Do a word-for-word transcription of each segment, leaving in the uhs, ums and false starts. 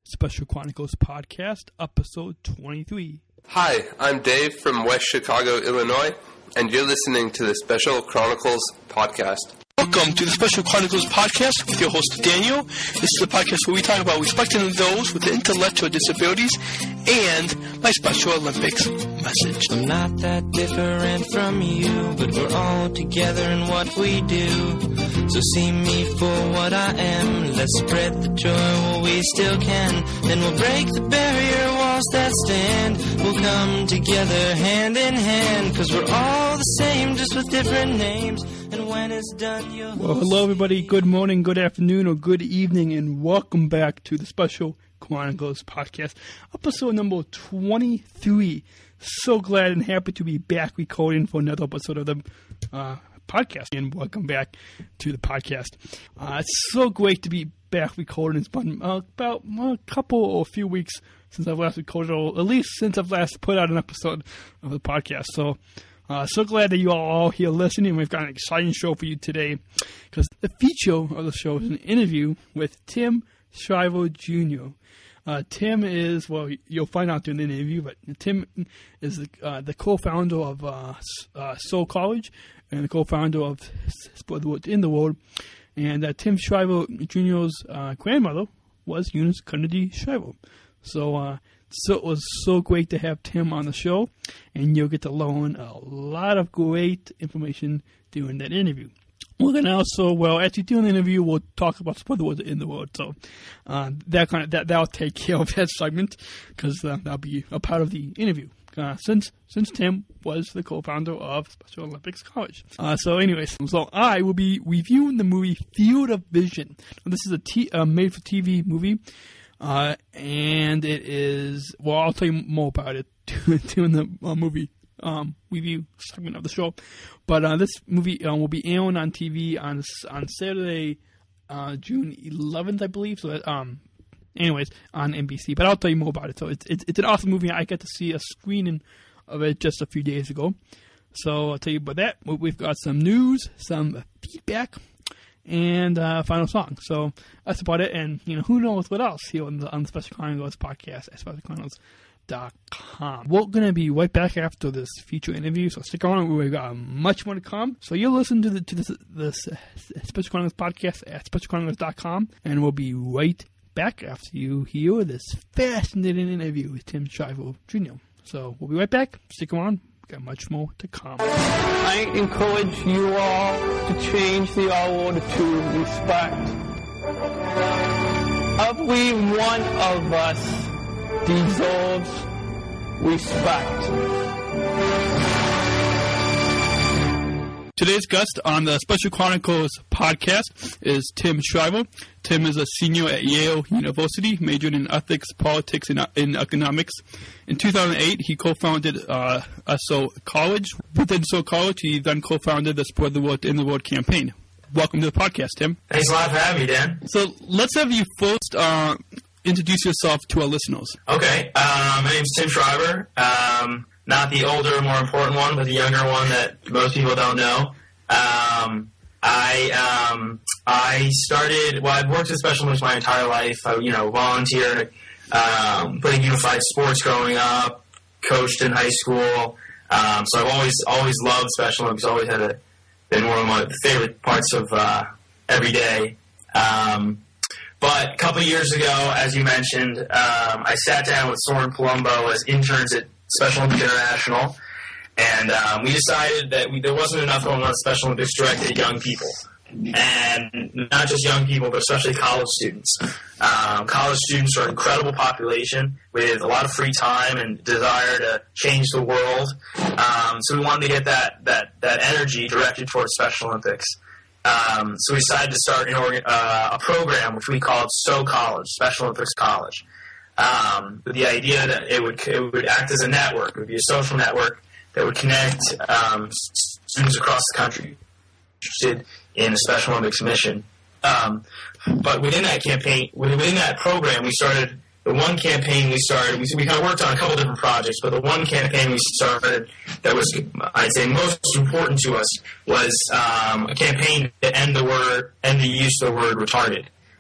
Special Chronicles Podcast, Episode twenty-three. Hi, I'm Dave from West Chicago, Illinois, and you're listening to the Special Chronicles Podcast. Welcome to the Special Chronicles Podcast with your host, Daniel. This is a podcast where we talk about respecting those with intellectual disabilities and my Special Olympics message. I'm not that different from you, but we're all together in what we do. So see me for what I am. Let's spread the joy while we still can. Then we'll break the barrier walls that stand. We'll come together hand in hand, because we're all the same, just with different names. And when it's done, you'll... Well, hello everybody. Good morning, good afternoon, or good evening, and welcome back to the Special Chronicles Podcast, episode number twenty-three. So glad and happy to be back recording for another episode of the uh, podcast, and welcome back to the podcast. Uh, it's so great to be back recording. It's been uh, about uh, a couple or a few weeks since I've last recorded, or at least since I've last put out an episode of the podcast. So, uh, so glad that you all are all here listening. We've got an exciting show for you today, because the feature of the show is an interview with Tim Shriver Junior Uh, Tim is, well, you'll find out during the interview, but Tim is the, uh, the co-founder of uh, uh, Soul College and the co-founder of Spread the Word in the World. And uh, Tim Shriver Junior's uh, grandmother was Eunice Kennedy Shriver. So, uh, so it was so great to have Tim on the show, and you'll get to learn a lot of great information during that interview. We're going to also, well, actually during the interview, we'll talk about Spread the Word in the World. So uh, that kind of that that'll take care of that segment, because uh, that'll be a part of the interview. Uh, since since Tim was the co-founder of Special Olympics College. Uh, so, anyways, so I will be reviewing the movie Field of Vision. This is a t- uh, made-for-T V movie, uh, and it is. Well, I'll tell you more about it during the uh, movie. Um, review segment of the show, but uh, this movie uh, will be airing on T V on on Saturday, uh, June eleventh, I believe. So, that, um, anyways, on N B C. But I'll tell you more about it. So it's it's, it's an awesome movie. I got to see a screening of it just a few days ago. So I'll tell you about that. We've got some news, some feedback, and uh, final song. So that's about it. And you know, who knows what else here on the on the Special Chronicles podcast at Special Chronicles dot com. We're going to be right back after this feature interview, so stick around. We've got much more to come. So you'll listen to the to this, this uh, Special Chronicles podcast at Special Chronicles dot com, and we'll be right back after you hear this fascinating interview with Tim Shriver Junior So we'll be right back. Stick around. We've got much more to come. I encourage you all to change the R word to respect. Every one of us deserves respect. Today's guest on the Special Chronicles podcast is Tim Shriver. Tim is a senior at Yale University, majored in ethics, politics, and in economics. In two thousand eight, he co-founded uh, Soul College. Within Soul College, he then co-founded the Spread the Word in the World campaign. Welcome to the podcast, Tim. Thanks a lot for having me, Dan. So let's have you first uh, introduce yourself to our listeners. Okay, uh, my name's Tim Shriver. Um, not the older, more important one, but the younger one that most people don't know. Um, I um, I started. Well, I've worked with special needs my entire life. I, you know, volunteered, um, playing unified sports growing up, coached in high school. Um, so I've always always loved special Olympics. Always had a, been one of my favorite parts of uh, every day. Um, But a couple of years ago, as you mentioned, um, I sat down with Soren Palumbo as interns at Special Olympics International, and um, we decided that we, there wasn't enough going on at Special Olympics directed at young people. And not just young people, but especially college students. Um, college students are an incredible population with a lot of free time and desire to change the world. Um, so we wanted to get that, that, that energy directed towards Special Olympics. Um, so we decided to start an organ, uh, a program which we called Soul College, Special Olympics College, um, with the idea that it would it would act as a network. It would be a social network that would connect um, students across the country interested in a Special Olympics mission. Um, but within that campaign, within that program, we started the one campaign we started. We, we kind of worked on a couple different projects, but the one campaign we started that was, I'd say, most important to us was um, a campaign to end the word, end the use of the word retarded.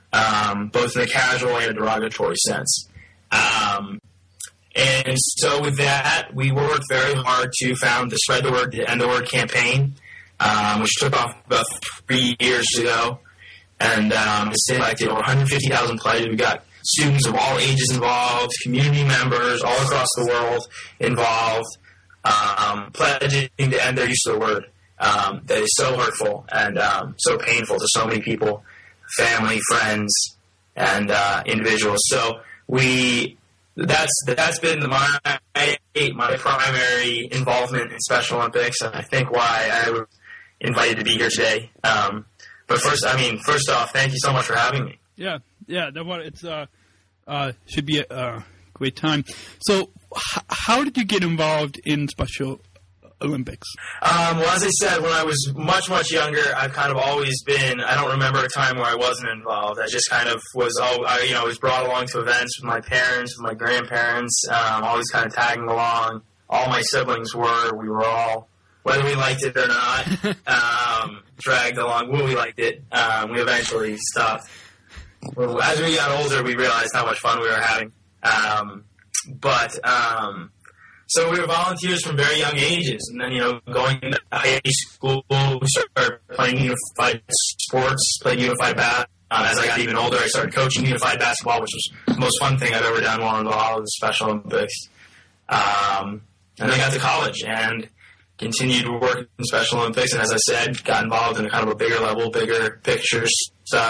um, both in a casual and a derogatory sense. Um, and so with that, we worked very hard to found the Spread the Word, the End the Word campaign, um, which took off about three years ago. And um, it's collected over one hundred fifty thousand pledges. We got students of all ages involved, community members all across the world involved, um, pledging to end their use of the word. Um, that is so hurtful and um, so painful to so many people, family, friends, and uh, individuals. So we that's that's been my my primary involvement in Special Olympics, and I think why I was invited to be here today. Um, but first, I mean, first off, thank you so much for having me. Yeah, yeah, that one, it's uh, uh, should be a uh, great time. So, h- how did you get involved in Special Olympics? Um, well, as I said, when I was much, much younger, I've kind of always been, I don't remember a time where I wasn't involved. I just kind of was, all, I, you know, was brought along to events with my parents, with my grandparents, um, always kind of tagging along. All my siblings were, we were all, whether we liked it or not, um, dragged along. Well, we liked it. Um, we eventually stopped. Well, as we got older, we realized how much fun we were having. Um, but, um, So we were volunteers from very young ages, and then, you know, going to high school, we started playing unified sports, played unified basketball. Um, as I got even older, I started coaching unified basketball, which was the most fun thing I've ever done while involved with the Special Olympics. Um, and then I got to college and continued to work in Special Olympics, and as I said, got involved in kind of a bigger level, bigger picture stuff,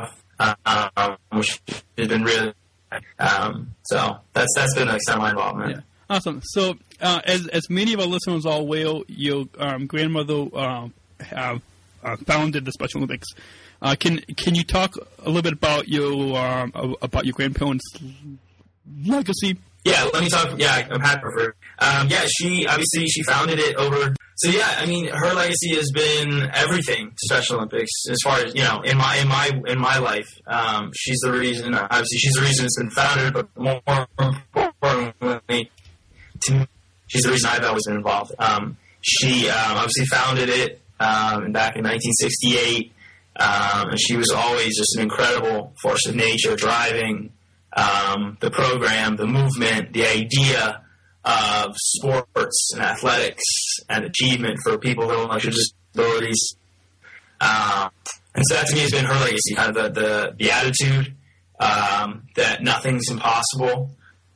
um, which has been really, um, so that's that's been the extent of my involvement. Yeah. Awesome. So, uh, as as many of our listeners all will, your um, grandmother uh, have uh, founded the Special Olympics. Uh, can can you talk a little bit about your um, about your grandparents' legacy? Yeah, let me talk. Yeah, I'm happy for her. Um, yeah, she obviously she founded it over. So yeah, I mean, her legacy has been everything to Special Olympics as far as, you know, in my in my in my life. Um, she's the reason. Obviously, she's the reason it's been founded, but more importantly, to me, she's the reason I've always been involved. Um, she um, obviously founded it um, back in nineteen sixty-eight, um, and she was always just an incredible force of nature, driving um, the program, the movement, the idea of sports and athletics and achievement for people with intellectual disabilities. Um, and so that to me has been her legacy, kind of the, the, the attitude um, that nothing's impossible.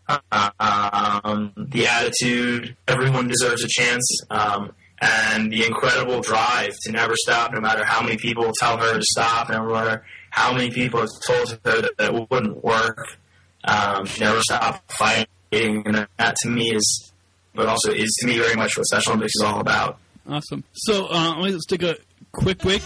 Um, the attitude, everyone deserves a chance, um, and the incredible drive to never stop, no matter how many people tell her to stop, no matter how many people have told her that, that it wouldn't work. Um, never stop fighting, and that to me is, but also is to me very much what Special Olympics is all about. Awesome. So uh, let's take a quick break.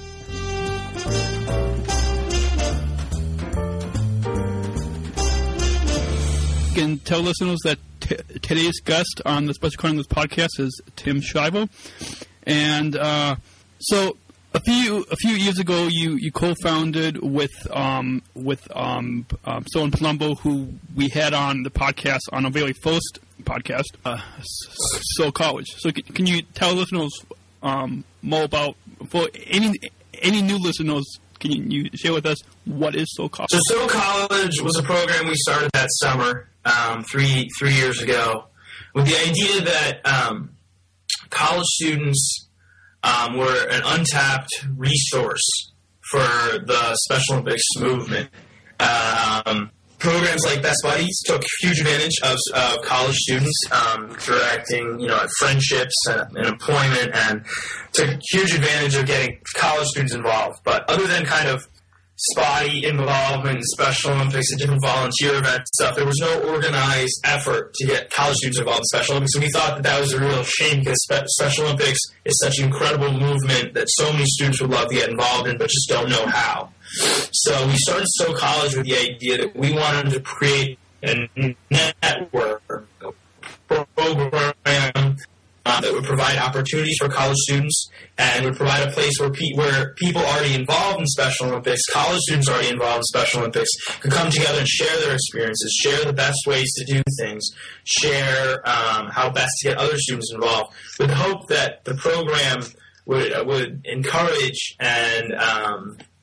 And tell listeners that t- today's guest on the Special Chronicles podcast is Tim Shriver, and uh, so a few a few years ago, you, you co-founded with um, with um, um, Soren Palumbo, who we had on the podcast on our very first podcast, uh, Soul College. So c- can you tell listeners um, more about, for any any new listeners? Can you, you share with us what is Soul College? So Soul College was a program we started that summer, um, three three years ago, with the idea that um, college students um, were an untapped resource for the Special Olympics movement. Um, programs like Best Buddies took huge advantage of uh, college students, um, directing, you know, at friendships and, and employment, and took huge advantage of getting college students involved. But other than kind of spotty involvement in Special Olympics and different volunteer events stuff, there was no organized effort to get college students involved in Special Olympics. And we thought that that was a real shame, because Spe- Special Olympics is such an incredible movement that so many students would love to get involved in, but just don't know how. So we started Soul College with the idea that we wanted to create a network, a program uh, that would provide opportunities for college students and would provide a place where, pe- where people already involved in Special Olympics, college students already involved in Special Olympics, could come together and share their experiences, share the best ways to do things, share um, how best to get other students involved, with the hope that the program would uh, would encourage and um,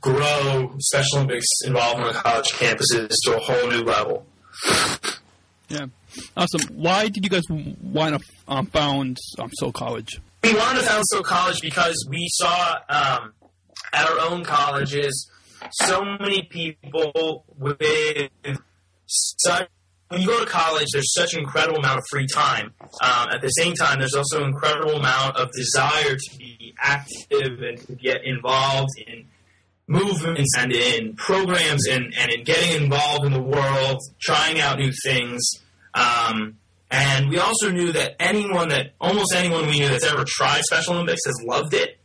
grow Special Olympics involvement on college campuses to a whole new level. Yeah. Awesome. Why did you guys want to um, found um, Soul College? We wanted to found Soul College because we saw um, at our own colleges so many people with such. When you go to college, there's such an incredible amount of free time. Um, at the same time, there's also an incredible amount of desire to be active and to get involved in movements and in programs and, and in getting involved in the world, trying out new things. Um, and we also knew that anyone that, almost anyone we knew that's ever tried Special Olympics has loved it.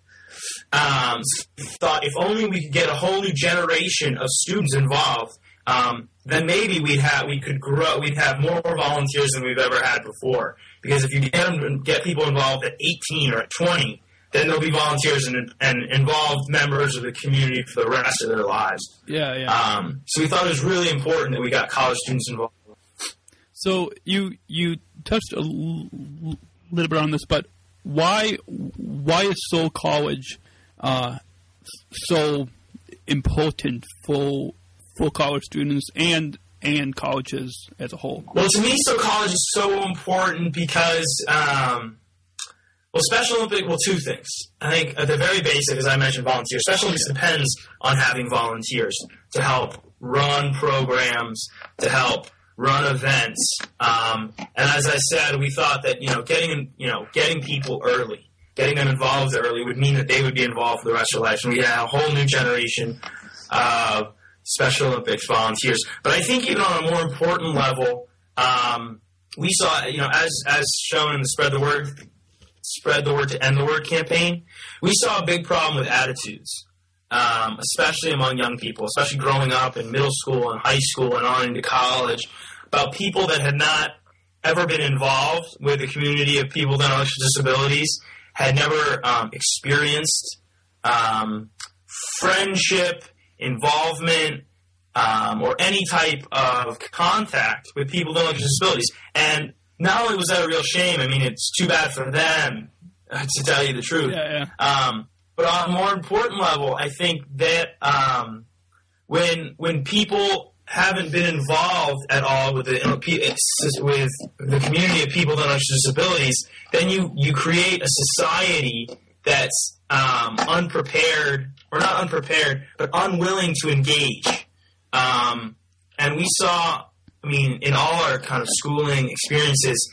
Um, so we thought if only we could get a whole new generation of students involved, um, then maybe we'd have, we could grow, we'd have more volunteers than we've ever had before. Because if you get them, get people involved at eighteen or at twenty, then there'll be volunteers and, and involved members of the community for the rest of their lives. Yeah, yeah. Um, so we thought it was really important that we got college students involved. So you you touched a l- little bit on this, but why why is Soul College uh, so important for for college students and and colleges as a whole? Well, to me, Soul College is so important because, um, well, Special Olympics, well, two things. I think at the very basic, as I mentioned, volunteers. Special Olympics depends on having volunteers to help run programs, to help run events. Um, and as I said, we thought that, you know, getting, you know, getting people early, getting them involved early would mean that they would be involved for the rest of their lives. And we had a whole new generation of Special Olympics volunteers. But I think even on a more important level, um, we saw, you know, as as shown in the Spread the Word, Spread the Word to End the Word campaign, we saw a big problem with attitudes, um, especially among young people, especially growing up in middle school and high school and on into college, about people that had not ever been involved with a community of people with intellectual disabilities, had never um, experienced um, friendship, involvement, um, or any type of contact with people with intellectual disabilities. And not only was that a real shame, I mean, it's too bad for them, to tell you the truth. Yeah, yeah. Um, but on a more important level, I think that um, when when people haven't been involved at all with the with the community of people with intellectual disabilities, then you, you create a society that's um, unprepared, or not unprepared, but unwilling to engage. Um, and we saw, I mean, in all our kind of schooling experiences,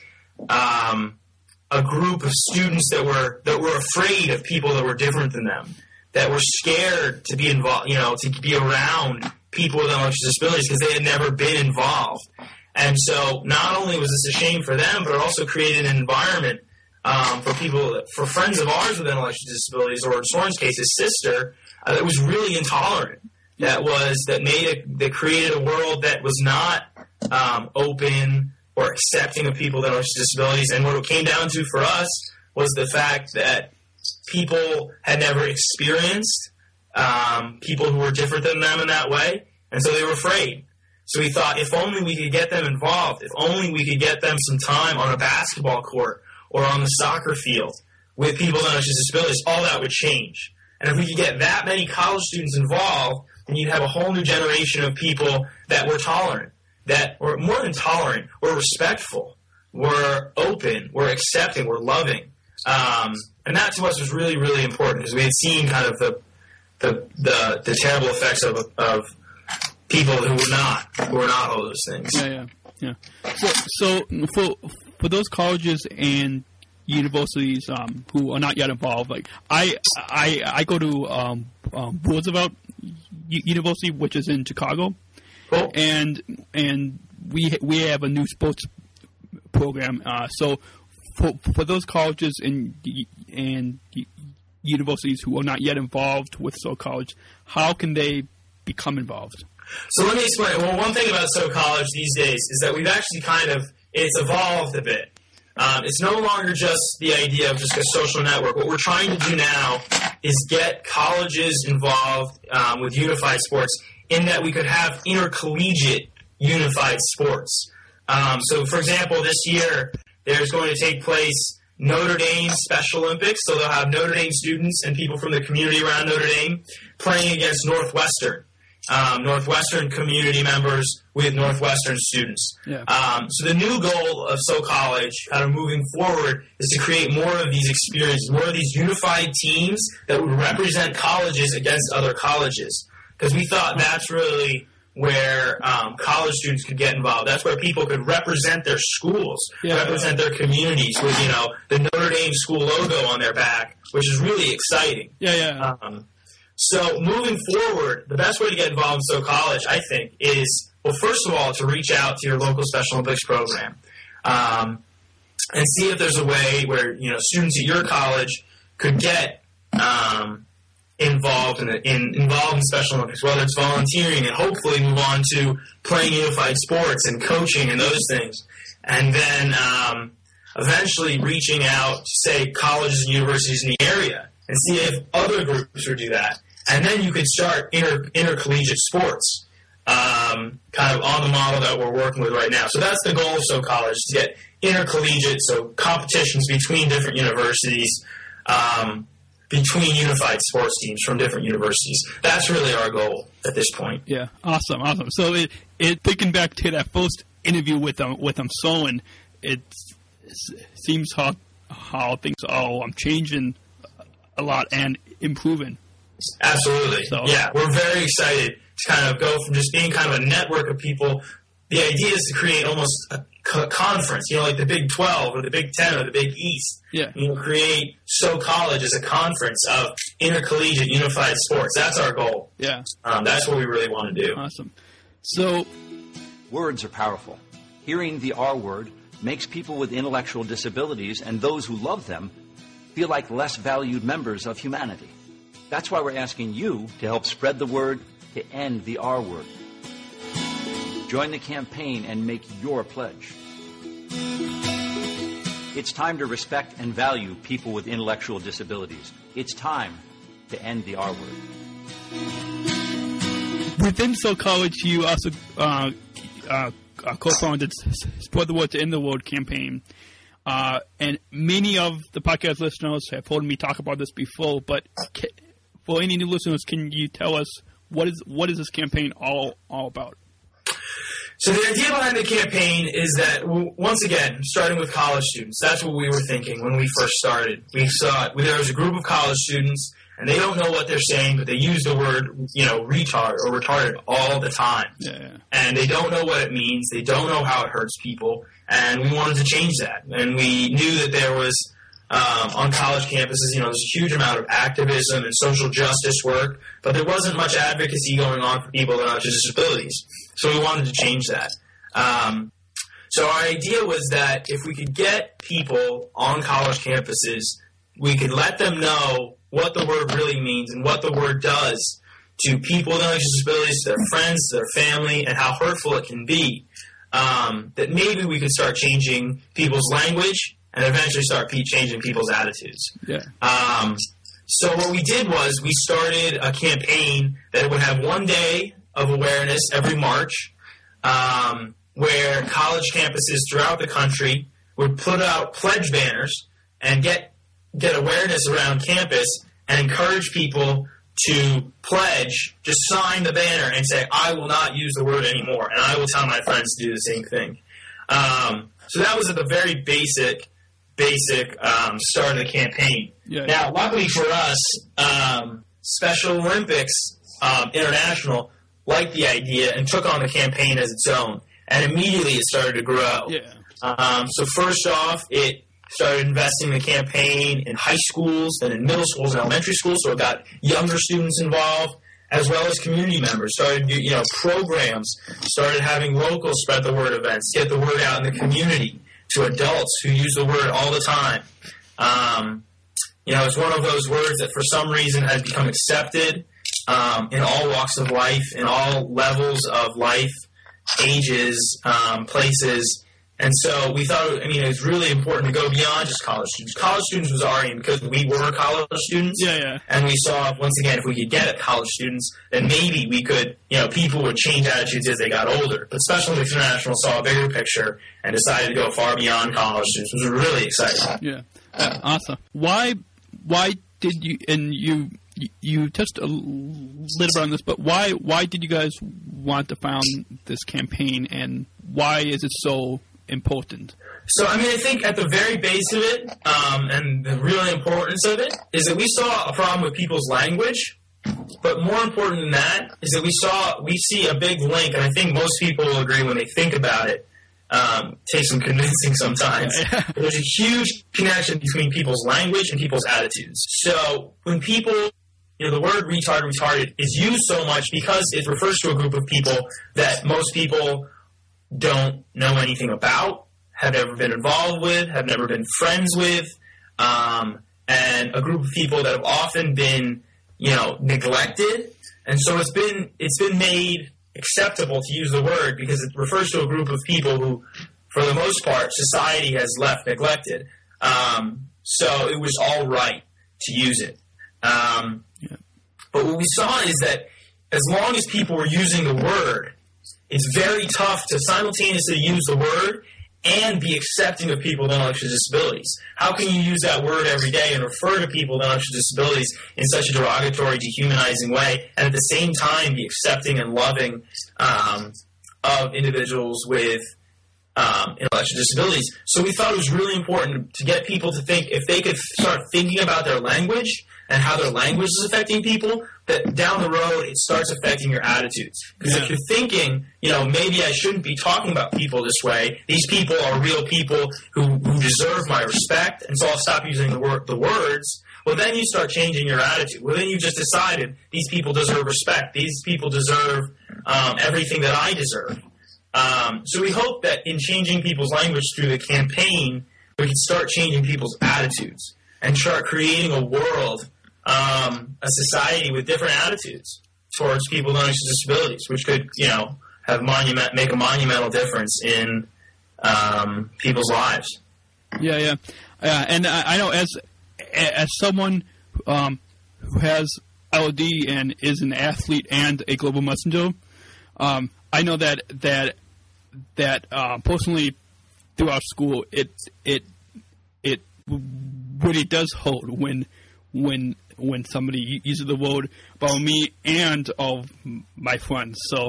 um, a group of students that were that were afraid of people that were different than them, that were scared to be involved, you know, to be around people with intellectual disabilities because they had never been involved. And so not only was this a shame for them, but it also created an environment um, for people, for friends of ours with intellectual disabilities, or in Soren's case, his sister, uh, that was really intolerant. That was that made a, that created a world that was not um, open or accepting of people with intellectual disabilities. And what it came down to for us was the fact that people had never experienced um, people who were different than them in that way, and so they were afraid. So we thought, if only we could get them involved, if only we could get them some time on a basketball court or on the soccer field with people with intellectual disabilities, all that would change. And if we could get that many college students involved, then you'd have a whole new generation of people that were tolerant, that were more than tolerant, were respectful, were open, were accepting, were loving. Um, and that to us was really, really important, because we had seen kind of the the the, the terrible effects of of people who were not who were not all those things. Yeah, yeah, yeah. So, so for for those colleges and universities um, who are not yet involved, like I I I go to um, um, Roosevelt University, which is in Chicago, Cool. and and we we have a new sports program. Uh, so for for those colleges and and universities who are not yet involved with Soul College, how can they become involved? So let me explain. Well, one thing about Soul College these days is that we've actually kind of, it's evolved a bit. Um, it's no longer just the idea of just a social network. What we're trying to do now is get colleges involved um, with unified sports, in that we could have intercollegiate unified sports. Um, so, for example, this year there's going to take place Notre Dame Special Olympics. So they'll have Notre Dame students and people from the community around Notre Dame playing against Northwestern. Um, Northwestern community members with Northwestern students. Yeah. Um, so the new goal of So College, kind of moving forward, is to create more of these experiences, more of these unified teams that would represent colleges against other colleges. Because we thought that's really where um, college students could get involved. That's where people could represent their schools, Yeah. represent their communities with, you know, the Notre Dame school logo on their back, which is really exciting. Yeah, yeah. Um, so moving forward, the best way to get involved in So College, I think, is, well, first of all, to reach out to your local Special Olympics program um, and see if there's a way where, you know, students at your college could get um, involved in, the, in involved in Special Olympics, whether it's volunteering and hopefully move on to playing unified sports and coaching and those things. And then um, eventually reaching out to, say, colleges and universities in the area and see if other groups would do that. And then you could start inter, intercollegiate sports, um, kind of on the model that we're working with right now. So that's the goal of So College, to get intercollegiate, so competitions between different universities, um, between unified sports teams from different universities. That's really our goal at this point. Yeah, awesome, awesome. So it, it thinking back to that first interview with um, with um, Solon, it seems how how things are um, changing a lot and improving. Absolutely. So, yeah, we're very excited to kind of go from just being kind of a network of people. The idea is to create almost a co- conference, you know, like the Big twelve or the Big ten or the Big East. Yeah. You know, create So College as a conference of intercollegiate unified sports. That's our goal. Yeah. Um, that's what we really want to do. Awesome. So, words are powerful. Hearing the R word makes people with intellectual disabilities and those who love them feel like less valued members of humanity. That's why we're asking you to help spread the word to end the R word. Join the campaign and make your pledge. It's time to respect and value people with intellectual disabilities. It's time to end the R word. within So College, you also uh, uh, co-founded Spread the Word to End the World campaign. Uh, and many of the podcast listeners have heard me talk about this before, but ca- for any new listeners, can you tell us what is what is this campaign all all about? So the idea behind the campaign is that, w- once again, starting with college students, that's what we were thinking when we first started. We saw there was a group of college students, and they don't know what they're saying, but they use the word, you know, retard or retarded all the time. Yeah, yeah. And they don't know what it means. They don't know how it hurts people. And we wanted to change that. And we knew that there was, um, on college campuses, you know, there's a huge amount of activism and social justice work, but there wasn't much advocacy going on for people with intellectual disabilities. So we wanted to change that. Um, so our idea was that if we could get people on college campuses, we could let them know what the word really means and what the word does to people with intellectual disabilities, to their friends, to their family, and how hurtful it can be. Um, that maybe we could start changing people's language and eventually start pe- changing people's attitudes. Yeah. Um, so what we did was we started a campaign that would have one day of awareness every March, um, where college campuses throughout the country would put out pledge banners and get get awareness around campus and encourage people to pledge, just sign the banner and say, I will not use the word anymore, and I will tell my friends to do the same thing. Um, so that was at the very basic, basic um, start of the campaign. Yeah. Now, luckily for us, um, Special Olympics um, International liked the idea and took on the campaign as its own, and immediately it started to grow. Yeah. Um, so first off, it started investing in the campaign in high schools, then in middle schools and elementary schools, so it got younger students involved, as well as community members. Started, you know, programs, started having local spread the word events, get the word out in the community to adults who use the word all the time. Um, you know, it's one of those words that for some reason has become accepted um, in all walks of life, in all levels of life, ages, um, places. And so we thought, I mean, it was really important to go beyond just college students. College students was our aim because we were college students. Yeah, yeah. And we saw, once again, if we could get at college students, then maybe we could, you know, people would change attitudes as they got older. But Special Olympics International saw a bigger picture and decided to go far beyond college students, which was really exciting. Yeah. Uh, awesome. Why? Why did you? And you you touched a little bit on this, but why? Why did you guys want to found this campaign, and why is it so important? So, I mean, I think at the very base of it, um, and the real importance of it, is that we saw a problem with people's language. But more important than that is that we saw we see a big link, and I think most people will agree when they think about it. Um, takes some convincing sometimes. There's a huge connection between people's language and people's attitudes. So when people, you know, the word retard, retarded is used so much because it refers to a group of people that most people don't know anything about, have never been involved with, have never been friends with, um, and a group of people that have often been, you know, neglected. And so it's been it's been made acceptable to use the word because it refers to a group of people who, for the most part, society has left neglected. Um, so it was all right to use it. Um, yeah. But what we saw is that as long as people were using the word, it's very tough to simultaneously use the word and be accepting of people with intellectual disabilities. How can you use that word every day and refer to people with intellectual disabilities in such a derogatory, dehumanizing way, and at the same time be accepting and loving um, of individuals with um, intellectual disabilities? So we thought it was really important to get people to think, if they could start thinking about their language and how their language is affecting people, that down the road it starts affecting your attitudes. Because yeah. if you're thinking, you know, maybe I shouldn't be talking about people this way, these people are real people who, who deserve my respect, and so I'll stop using the, wor- the words, well, then you start changing your attitude. Well, then you just decided these people deserve respect. These people deserve um, everything that I deserve. Um, so we hope that in changing people's language through the campaign, we can start changing people's attitudes and start creating a world, Um, a society with different attitudes towards people with intellectual disabilities, which could, you know, have monument make a monumental difference in um, people's lives. Yeah, yeah, uh, and I, I know as as someone um, who has L O D and is an athlete and a global messenger, um, I know that that that uh, personally throughout school, it it it really does hold when when. when somebody uses the word about me and all of my friends. So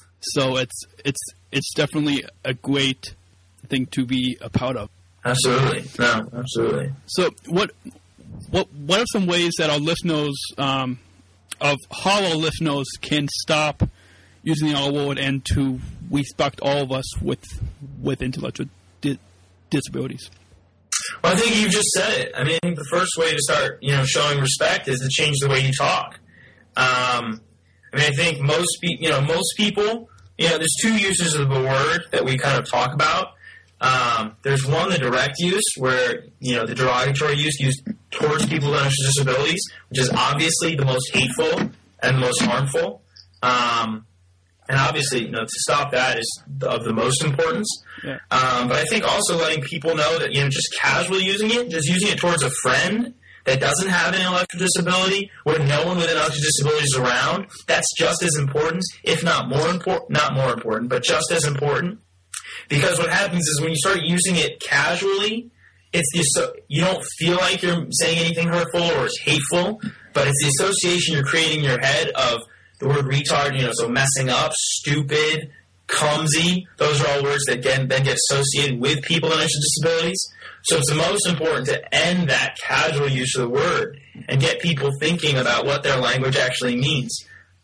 so it's it's it's definitely a great thing to be a part of. Absolutely. No, absolutely. So what what what are some ways that our listeners um, of how our listeners can stop using our word and to respect all of us with with intellectual di- disabilities? Well, I think you just said it. I mean, the first way to start, you know, showing respect is to change the way you talk. Um, I mean, I think most, pe- you know, most people, you know, there's two uses of the word that we kind of talk about. Um, there's one, the direct use, where, you know, the derogatory use used towards people with intellectual disabilities, which is obviously the most hateful and the most harmful. Um, and obviously, you know, to stop that is of the most importance. Yeah. Um, but I think also letting people know that, you know, just casually using it, just using it towards a friend that doesn't have an intellectual disability, where no one with intellectual disability is around, that's just as important, if not more important, not more important, but just as important. Because what happens is when you start using it casually, it's the, so you don't feel like you're saying anything hurtful or it's hateful, but it's the association you're creating in your head of the word retard, you know, so messing up, stupid, clumsy, those are all words that get, then get associated with people with intellectual disabilities. So it's the most important to end that casual use of the word and get people thinking about what their language actually means.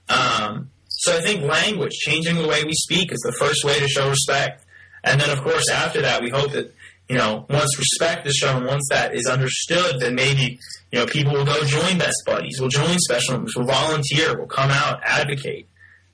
Um, so I think language, changing the way we speak, is the first way to show respect. And then, of course, after that, we hope that, you know, once respect is shown, once that is understood, then maybe, you know, people will go join Best Buddies, will join Special Olympics, will volunteer, will come out, advocate,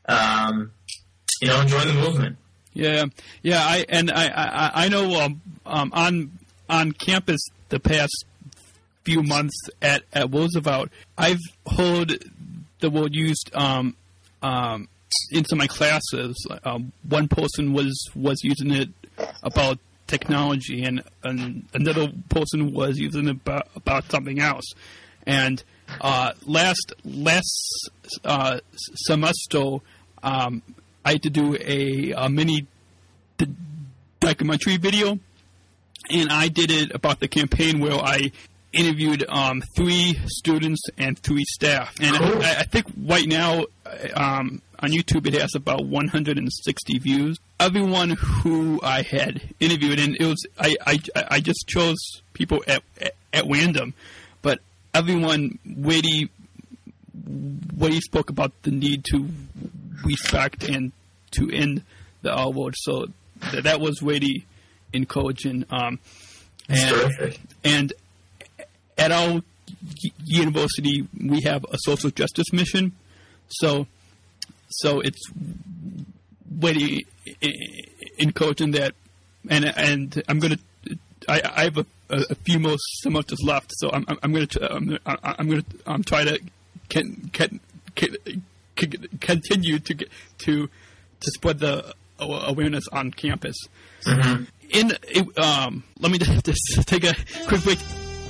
um, you know, and join the movement. Yeah, yeah, I and I I, I know um, um, on on campus the past few months at, at Roosevelt, I've heard the word used um, um, in some of my classes. Um, one person was, was using it about technology, and, and another person was using it about, about something else. And uh, last last uh, semester, um, I had to do a, a mini d- documentary video and I did it about the campaign where I interviewed um, three students and three staff. And Cool. I, I think right now um, on YouTube it has about one hundred sixty views. Everyone who I had interviewed, and it was I, I, I just chose people at, at, at random, but everyone really, really spoke about the need to respect and to end the R word. So th- that was really encouraging. Um, That's and, terrific. and at our y- university, we have a social justice mission. So, so it's really encouraging that, and and I'm gonna, I, I have a, a few more semesters left, so I'm I'm gonna I'm, I'm gonna um, try to can, can, can, continue to get to to spread the awareness on campus. Mm-hmm. In it, um, let me just take a quick break.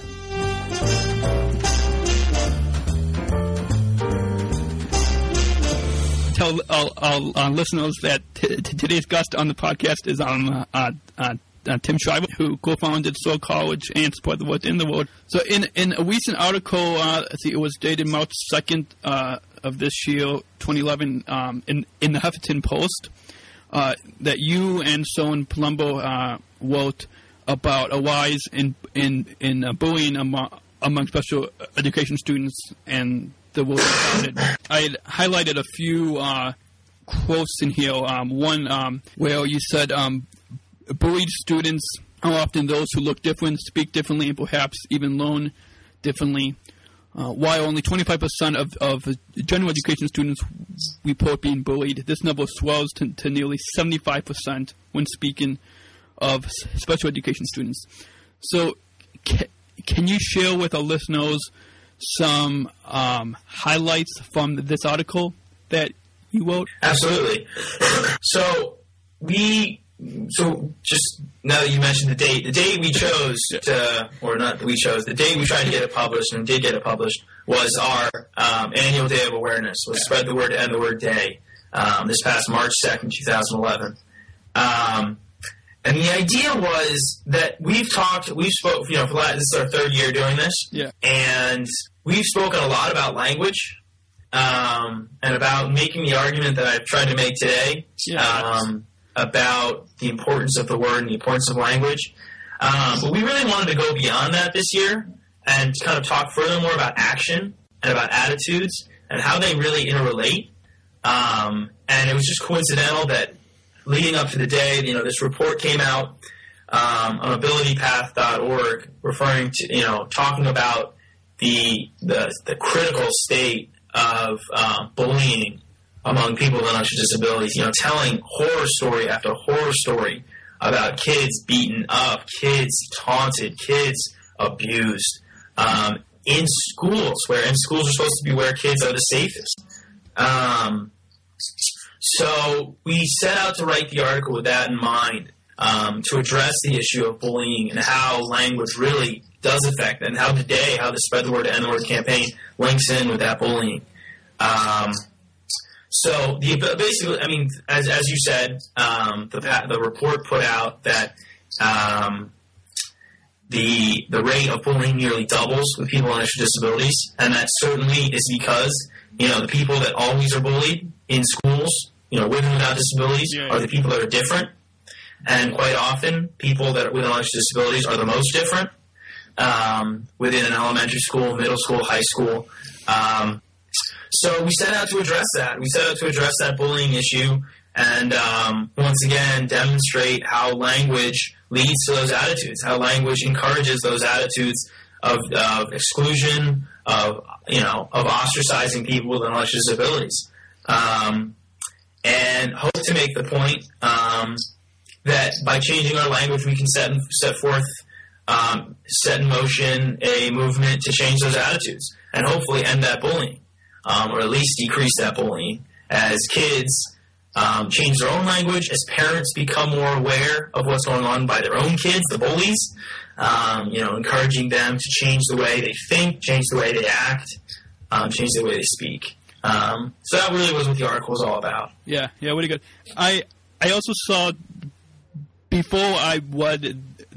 Tell our, our, our listeners that t- t- today's guest on the podcast is um, uh, uh, uh, Tim Shriver, who co-founded Soul College and Spread the Word in the World. So, in in a recent article, uh, I think it was dated March second uh, of this year, twenty eleven, um, in in the Huffington Post, uh, that you and Soren Palumbo uh, wrote about a rise in in in uh, bullying among, among special education students and the world about it. I had highlighted a few uh, quotes in here. Um, one um, where you said, um, bullied students are often those who look different, speak differently, and perhaps even learn differently. Uh, while only twenty-five percent of, of general education students report being bullied, this number swells to, to nearly seventy-five percent when speaking of special education students. So ca- can you share with our listeners some um, highlights from this article that you wrote? Absolutely. So we, so just now that you mentioned the date, the date we chose to, or not that we chose, the date we tried to get it published and did get it published was our um, annual Day of Awareness, was Spread the Word, End the Word Day, um, this past March second, twenty eleven. Um, and the idea was that we've talked, we've spoke, you know, for the last, this is our third year doing this, Yeah. and we've spoken a lot about language, um, and about making the argument that I've tried to make today, Yeah. um, about the importance of the word and the importance of language. Um, but we really wanted to go beyond that this year and kind of talk furthermore about action and about attitudes and how they really interrelate. Um, and it was just coincidental that leading up to the day, you know, this report came out um, on ability path dot org, referring to, you know, talking about the the, the critical state of uh, bullying among people with intellectual disabilities. You know, telling horror story after horror story about kids beaten up, kids taunted, kids abused um, in schools, where in schools are supposed to be where kids are the safest. Um, so we set out to write the article with that in mind, um, to address the issue of bullying and how language really does affect, and how today, how the Spread the Word, End the Word campaign links in with that bullying. Um, so the, basically, I mean, as as you said, um, the the report put out that um, the the rate of bullying nearly doubles with people with intellectual disabilities, and that certainly is because, you know, the people that always are bullied in schools, you know, with and without disabilities, Yeah. are the people that are different, and quite often, people that are with intellectual disabilities are the most different um, within an elementary school, middle school, high school. Um, so we set out to address that. We set out to address that bullying issue, and um, once again demonstrate how language leads to those attitudes, how language encourages those attitudes of, of exclusion, of you know, of ostracizing people with intellectual disabilities, um, and hope to make the point um, that by changing our language, we can set set forth, um, set in motion a movement to change those attitudes, and hopefully end that bullying, um, or at least decrease that bullying as kids um, change their own language, as parents become more aware of what's going on by their own kids, the bullies. Um, you know, encouraging them to change the way they think, change the way they act, um, change the way they speak. Um, so that really was what the article was all about. Yeah, yeah, really good. I I also saw, before I read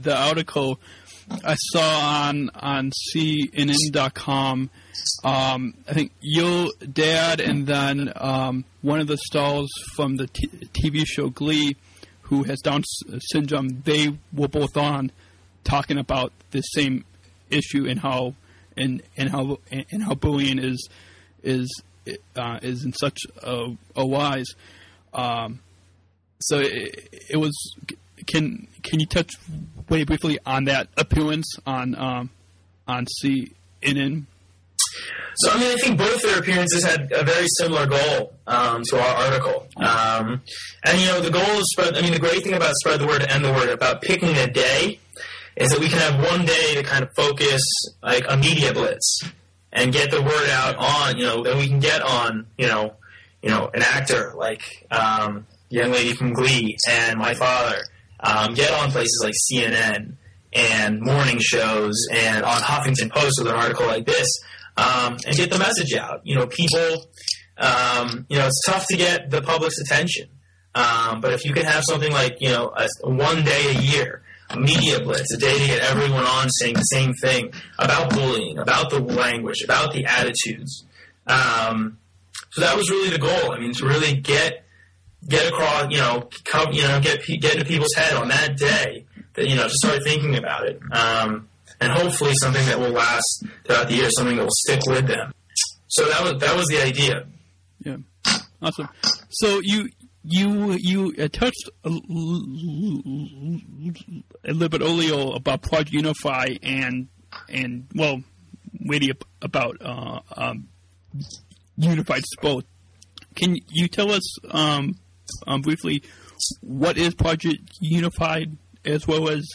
the article I saw on on C N N dot com. Um, I think your dad and then um, one of the stars from the t- TV show Glee, who has Down syndrome, they were both on talking about the same issue and how and and how and how bullying is is uh, is in such a, a rise. Um, so it, it was. Can can you touch very briefly on that appearance on um, on C N N? So, I mean, I think both their appearances had a very similar goal um, to our article. Um, and, you know, the goal is spread, I mean, the great thing about Spread the Word to End the Word, about picking a day, is that we can have one day to kind of focus, like, a media blitz and get the word out on, you know, that we can get on, you know, you know, an actor like um, the young lady from Glee and my father, um, get on places like C N N and morning shows and on Huffington Post with an article like this. Um, and get the message out. You know, people, um, you know, it's tough to get the public's attention. Um, but if you can have something like, you know, a, one day a year, a media blitz, a day to get everyone on saying the same thing about bullying, about the language, about the attitudes. Um, so that was really the goal. I mean, to really get, get across, you know, come, you know, get, get into people's head on that day that, you know, to start thinking about it. Um, And hopefully something that will last throughout the year, something that will stick with them. So that was that was the idea. Yeah, awesome. So you you you uh, touched a, a little bit earlier about Project Unify and and well, really about uh, um, unified sport. Can you tell us um, um, briefly what is Project Unified, as well as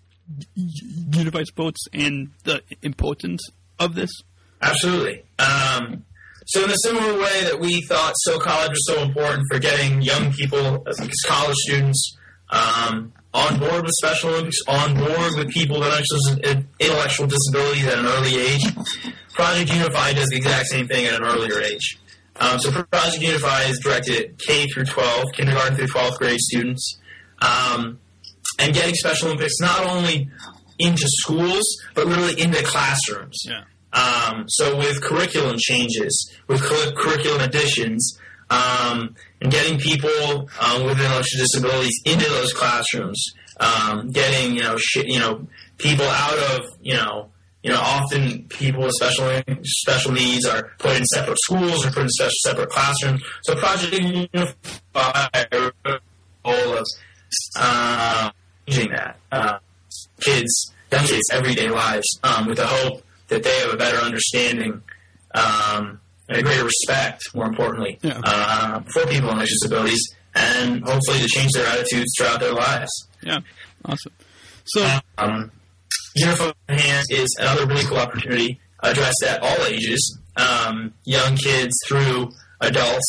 unified sports and the importance of this? Absolutely. Um, so in a similar way that we thought So College was so important for getting young people, as college students, um, on board with Special Olympics, on board with people with intellectual disabilities at an early age, Project Unify does the exact same thing at an earlier age. Um, so Project Unify is directed at K through twelve, kindergarten through twelfth grade students. Um, And getting Special Olympics not only into schools, but really into classrooms. Yeah. Um, so with curriculum changes, with cu- curriculum additions, um, and getting people um, with intellectual disabilities into those classrooms, um, getting you know sh- you know people out of you know you know often people with special special needs are put in separate schools or put in special separate classrooms. So Project Unify goal of uh, changing that uh, kids, young kids, everyday lives, um, with the hope that they have a better understanding um, and a greater respect, more importantly, yeah. uh, for people with disabilities, and hopefully to change their attitudes throughout their lives. Yeah, awesome. So, um, Unified Hand is another really cool opportunity addressed at all ages, um, young kids through adults.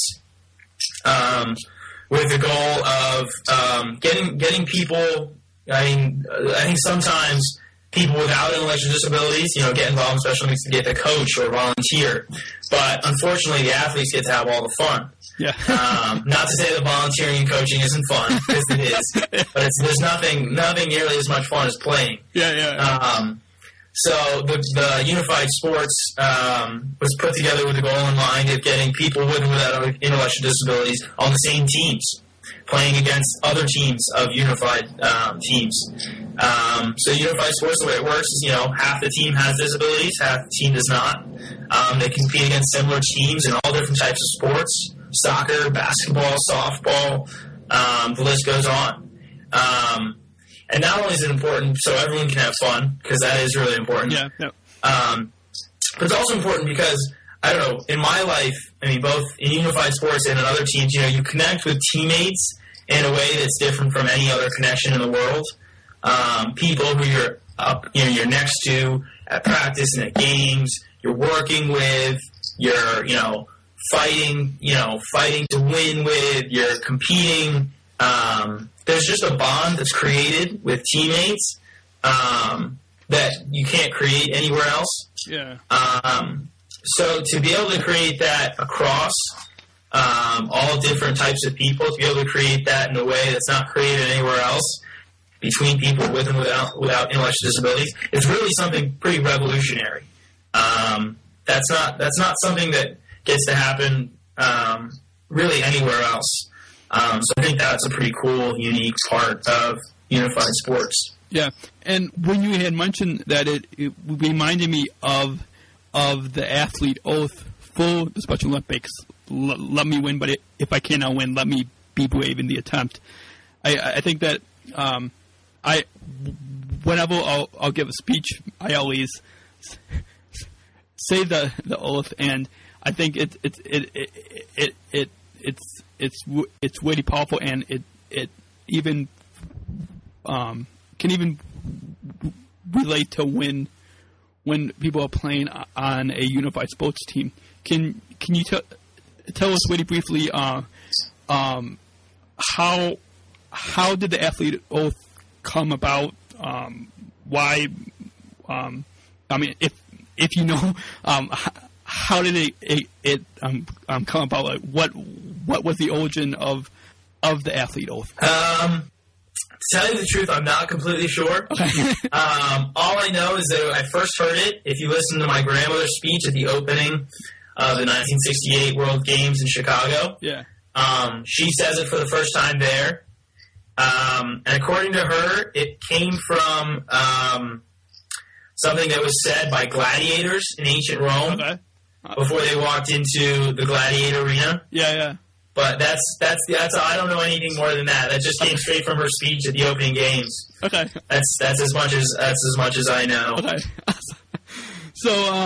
Um, with the goal of um, getting getting people. I mean, I think sometimes people without intellectual disabilities, you know, get involved in special needs to get the coach or volunteer. But unfortunately, the athletes get to have all the fun. Yeah. um, not to say that volunteering and coaching isn't fun, because it is. But it's, there's nothing nothing nearly as much fun as playing. Yeah, yeah. yeah. Um, so the, the Unified Sports um, was put together with the goal in mind of getting people with and without intellectual disabilities on the same teams, playing against other teams of unified um, teams. Um, so Unified Sports, the way it works is, you know, half the team has disabilities, half the team does not. Um, they compete against similar teams in all different types of sports, soccer, basketball, softball, um, the list goes on. Um, and not only is it important so everyone can have fun, because that is really important, Yeah, yeah. um, but it's also important because, I don't know, in my life, I mean, both in Unified Sports and in other teams, you know, you connect with teammates in a way that's different from any other connection in the world. Um, people who you're up, you know, you're next to at practice and at games, you're working with, you're, you know, fighting, you know, fighting to win with, you're competing. Um, there's just a bond that's created with teammates um, that you can't create anywhere else. Yeah. Um, so to be able to create that across um, all different types of people, to be able to create that in a way that's not created anywhere else, between people with and without without intellectual disabilities is really something pretty revolutionary. Um, that's not that's not something that gets to happen um, really anywhere else. Um, so I think that's a pretty cool, unique part of unified sports. Yeah, and when you had mentioned that, it, it reminded me of of the athlete oath for the Special Olympics. L- let me win, but it, if I cannot win, let me be brave in the attempt. I, I think that um, I, whenever I'll, I'll give a speech, I always say the, the oath, and I think it it it it, it, it it's it's it's really powerful, and it it even um, can even relate to when when people are playing on a unified sports team. Can can you tell tell us really briefly uh, um, how how did the athlete oath come about? Um, why? Um, I mean, if if you know, um, how did it it, it um, um, come about? Like, what what was the origin of of the athlete oath? Um, to tell you the truth, I'm not completely sure. Okay. um, all I know is that I first heard it. If you listen to my grandmother's speech at the opening of the nineteen sixty-eight World Games in Chicago, Yeah. um, she says it for the first time there. Um, and according to her, it came from um, something that was said by gladiators in ancient Rome Okay. Uh, before they walked into the gladiator arena. yeah. Yeah. But that's that's that's I don't know anything more than that. That just came straight from her speech at the opening games. Okay. That's that's as much as that's as much as I know. Okay. So, uh,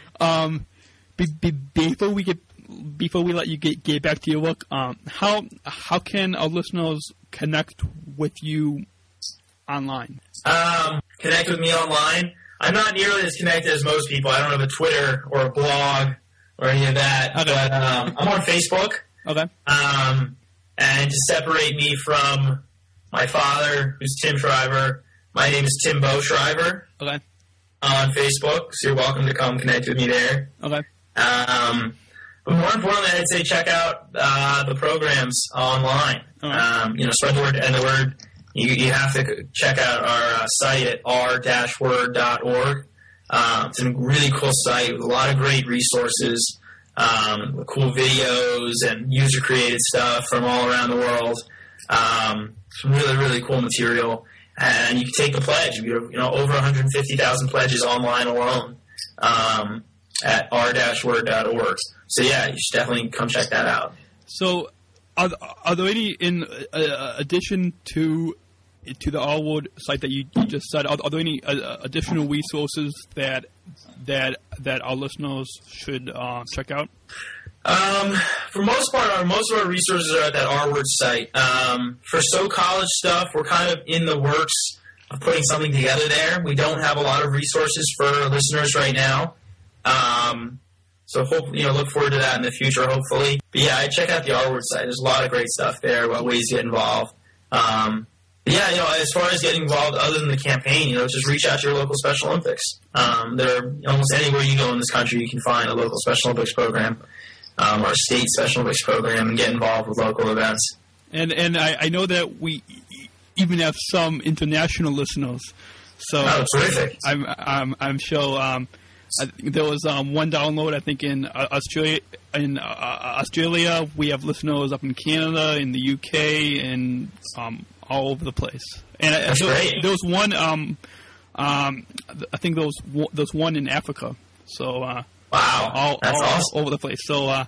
um, be, be, before we get before we let you get, get back to your work, um, how how can our listeners connect with you online? Um, connect with me online. I'm not nearly as connected as most people. I don't have a Twitter or a blog or any of that. Okay. But um, I'm on Facebook. Okay. Um, and to separate me from my father, who's Tim Shriver, my name is Tim Bo Shriver Okay. on Facebook. So you're welcome to come connect with me there. Okay. Um, but more importantly, I'd say check out uh, the programs online. All right. Um, you know, spread the word and the word. You, you have to check out our uh, site at r dash word dot org. Um, it's a really cool site with a lot of great resources, um, cool videos and user-created stuff from all around the world. Um, some really, really cool material. And you can take the pledge. We have, you know, over one hundred fifty thousand pledges online alone um, at r dash word dot org. So, yeah, you should definitely come check that out. So, are, are there any, in uh, addition to to the R Word site that you, you just said, are, are there any uh, additional resources that that that our listeners should uh, check out? Um, for most part, our, most of our resources are at that R Word site. Um, for So College stuff, we're kind of in the works of putting something together there. We don't have a lot of resources for listeners right now. Um, so hope, you know, look forward to that in the future, hopefully. But yeah, check out the R Word site. There's a lot of great stuff there about ways to get involved. Um, but yeah, you know, as far as getting involved other than the campaign, you know, just reach out to your local Special Olympics. Um, there, almost anywhere you go in this country, you can find a local Special Olympics program. Um, our state Special Olympics program, and get involved with local events. And and I, I know that we even have some international listeners. So Oh, terrific. I'm I'm I'm sure um, I, there was um, one download I think in uh, Australia. In uh, Australia, we have listeners up in Canada, in the U K, and um, all over the place. And That's I, there, great. there was one. Um, um, I think there was one, there was one in Africa. So. Uh, Wow, all, that's all awesome. over the place. So, uh,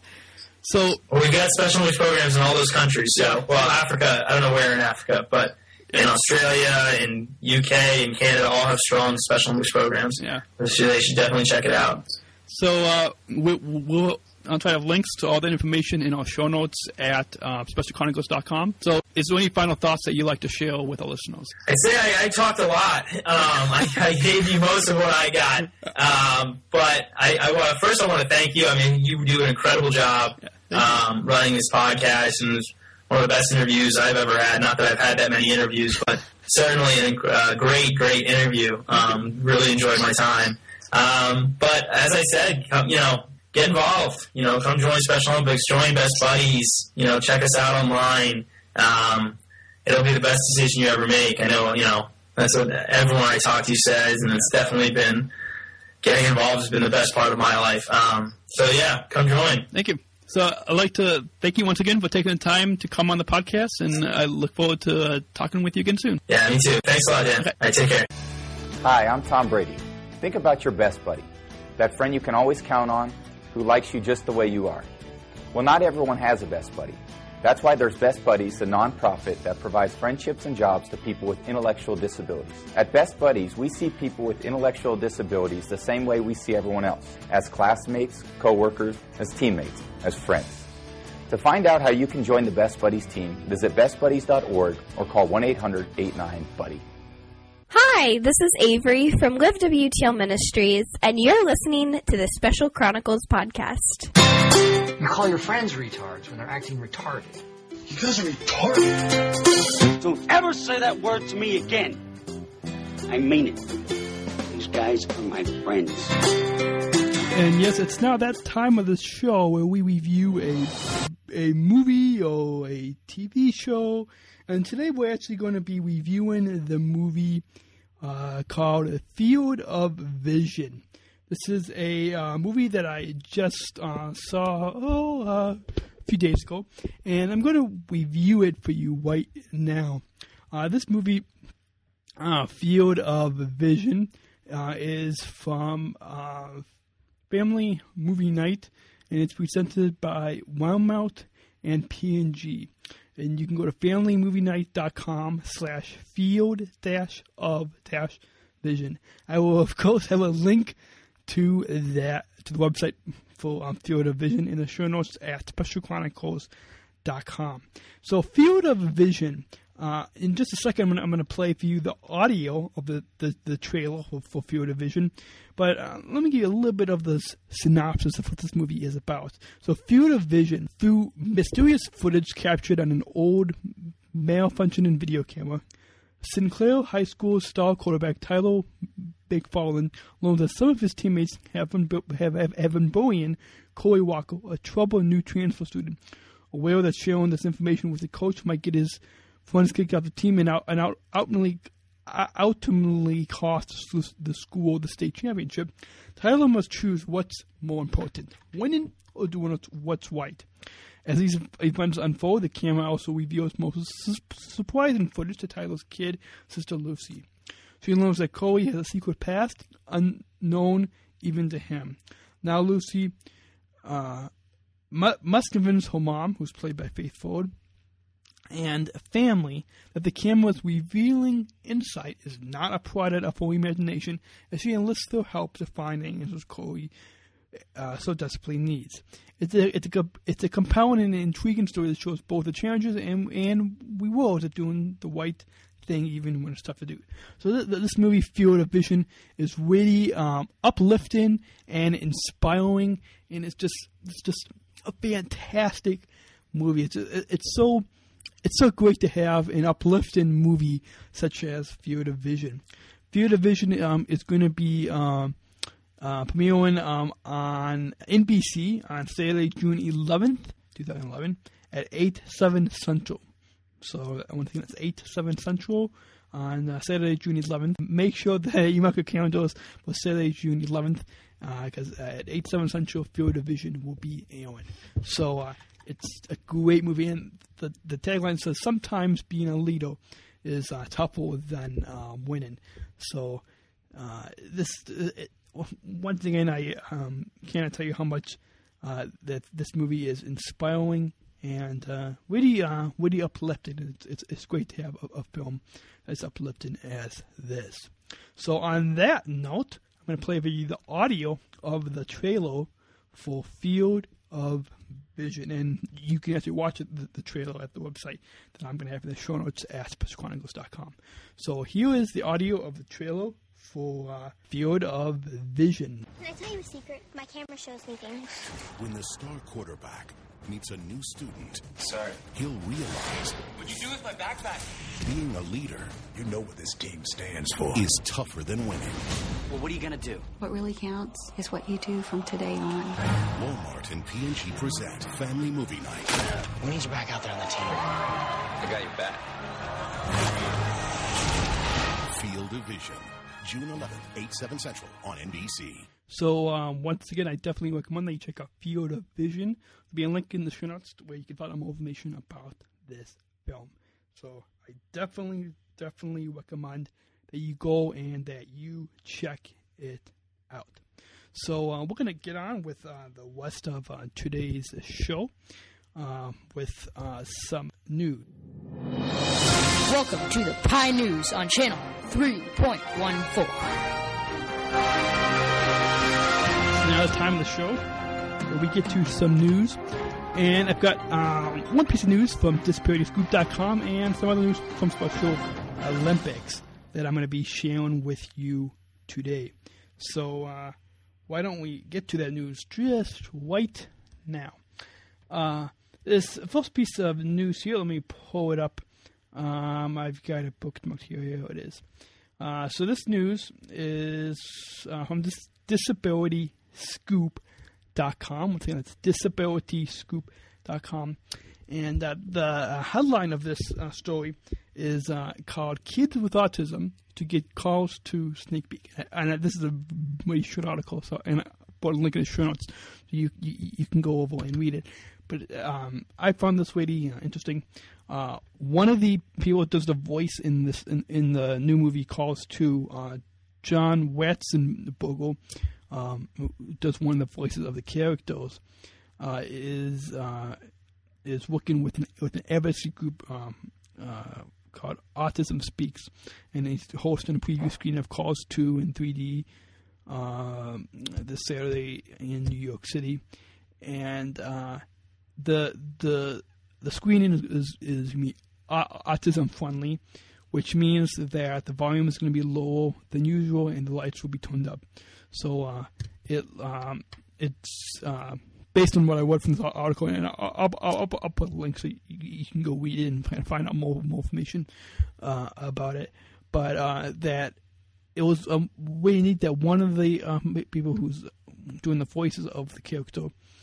so Well, we've got Special Olympics programs in all those countries. So, well, Africa, I don't know where in Africa, but in Australia, in U K, and Canada, all have strong Special Olympics programs. yeah. So they should definitely check it out. So uh, we, we'll I'll try to have links to all that information in our show notes at uh, special chronicles dot com. So, is there any final thoughts that you'd like to share with our listeners? I'd say I, I talked a lot. Um, I, I gave you most of what I got. Um, but I, I want, first I want to thank you. I mean, you do an incredible job um, running this podcast, and it's one of the best interviews I've ever had. Not that I've had that many interviews, but certainly a uh, great, great interview. Um, really enjoyed my time. Um, but as I said, come, you know, get involved. You know, come join Special Olympics, join Best Buddies. You know, check us out online. Um, it'll be the best decision you ever make. I know, you know, that's what everyone I talk to says, and it's definitely been, getting involved has been the best part of my life. Um, so, yeah, come join. Thank you. So I'd like to thank you once again for taking the time to come on the podcast, and I look forward to uh, talking with you again soon. Yeah, me too. Thanks a lot, Dan. Okay. All right, take care. Hi, I'm Tom Brady. Think about your best buddy, that friend you can always count on, who likes you just the way you are. Well, not everyone has a best buddy. That's why there's Best Buddies, the nonprofit that provides friendships and jobs to people with intellectual disabilities. At Best Buddies, we see people with intellectual disabilities the same way we see everyone else, as classmates, co-workers, as teammates, as friends. To find out how you can join the Best Buddies team, visit best buddies dot org or call one eight hundred eight nine buddy. Hi, this is Avery from Live W T L Ministries, and you're listening to the Special Chronicles podcast. You call your friends retards when they're acting retarded. You guys are retarded. Don't ever say that word to me again. I mean it. These guys are my friends. And yes, it's now that time of the show where we review a a movie or a T V show. And today we're actually going to be reviewing the movie uh, called Field of Vision. This is a uh, movie that I just uh, saw oh, uh, a few days ago, and I'm going to review it for you right now. Uh, this movie, uh, Field of Vision, uh, is from uh, Family Movie Night, and it's presented by Wildmount and P and G. And you can go to family movie night dot com slash field dash of dash vision. I will, of course, have a link to that, to the website for um, Field of Vision in the show notes at special chronicles dot com. So Field of Vision, uh, in just a second, I'm going to play for you the audio of the, the, the trailer for, for Field of Vision. But uh, let me give you a little bit of the synopsis of what this movie is about. So Field of Vision, through mysterious footage captured on an old malfunctioning video camera, Sinclair High School star quarterback Tyler McFarland learns that some of his teammates have been, have, have, have been bullying Corey Walker, a troubled new transfer student. Aware that sharing this information with the coach might get his friends kicked out of the team and, out, and out, ultimately, ultimately cost the school the state championship, Tyler must choose what's more important, winning or doing what's right. As these events unfold, the camera also reveals most surprising footage to Tyler's kid sister Lucy. She learns that Corey has a secret past unknown even to him. Now Lucy uh, must convince her mom, who's played by Faith Ford, and family that the camera's revealing insight is not a product of her imagination, as she enlists their help to find the answers Corey uh, so desperately needs. It's a it's a it's a compelling and intriguing story that shows both the challenges and and rewards of doing the right thing even when it's tough to do. So th- this movie, Field of Vision, is really um, uplifting and inspiring, and it's just it's just a fantastic movie. It's it's so it's so great to have an uplifting movie such as Field of Vision. Field of Vision um, is going to be um, uh, premiering um, on N B C on Saturday, June eleventh, twenty eleven, at eight, seven Central. So I want to think that's eight, seven Central on uh, Saturday, June eleventh. Make sure that you mark your calendars for Saturday, June eleventh, because uh, uh, at eight, seven Central, Field of Vision will be airing. So uh, it's a great movie, and the, the tagline says, sometimes being a leader is uh, tougher than uh, winning. So uh, this, it, once again, I um, cannot tell you how much uh, that this movie is inspiring and uh, really, uh, really uplifting. It's, it's, it's great to have a, a film as uplifting as this. So on that note, I'm going to play for you the audio of the trailer for Field of Vision, and you can actually watch it, the, the trailer at the website that I'm going to have in the show notes at special chronicles dot com. So here is the audio of the trailer for uh, Field of Vision. Can I tell you a secret? My camera shows me things. When the star quarterback meets a new student, sorry, he'll realize, what'd you do with my backpack? Being a leader, you know what this team stands for, is tougher than winning. Well, what are you gonna do? What really counts is what you do from today on. Walmart and P and G present Family Movie Night. We need you back out there on the team. I got your back. Vision. June eleventh, eight, seven Central on N B C. So, um, once again, I definitely recommend that you check out Field of Vision. There'll be a link in the show notes where you can find out more information about this film. So, I definitely, definitely recommend that you go and that you check it out. So, uh, we're going to get on with uh, the rest of uh, today's show uh, with uh, some news. Welcome to the Pie News on Channel three point one four. Now it's time of the show where we get to some news. And I've got um, one piece of news from disability scoop dot com and some other news from Special Olympics that I'm going to be sharing with you today. So uh, why don't we get to that news just right now? Uh, this first piece of news here, let me pull it up. Um, I've got it bookmarked here. Here it is. Uh, so this news is uh, from dis- disability scoop dot com. Once again, it's disability scoop dot com. And uh, the headline of this uh, story is uh, called Kids with Autism to Get Calls to Sneak Peek. And uh, this is a very short article, so and I put a link in the show notes so you, you, you can go over and read it. But um, I found this really uh, interesting. Uh, one of the people that does the voice in this in, in the new movie Calls to, uh, John Ratzenberger, um, who does one of the voices of the characters, uh, is uh, is working with an, with an advocacy group um, uh, called Autism Speaks, and he's hosting a preview screening of Calls to in three D uh, this Saturday in New York City, and uh, the the the screening is is, is autism friendly, which means that the volume is going to be lower than usual and the lights will be turned up. So uh, it um, it's uh, based on what I read from this article, and I'll, I'll, I'll, I'll put a link so you, you can go read it and find out more more information uh, about it. But uh, that it was um, really neat that one of the um, people who's doing the voices of the character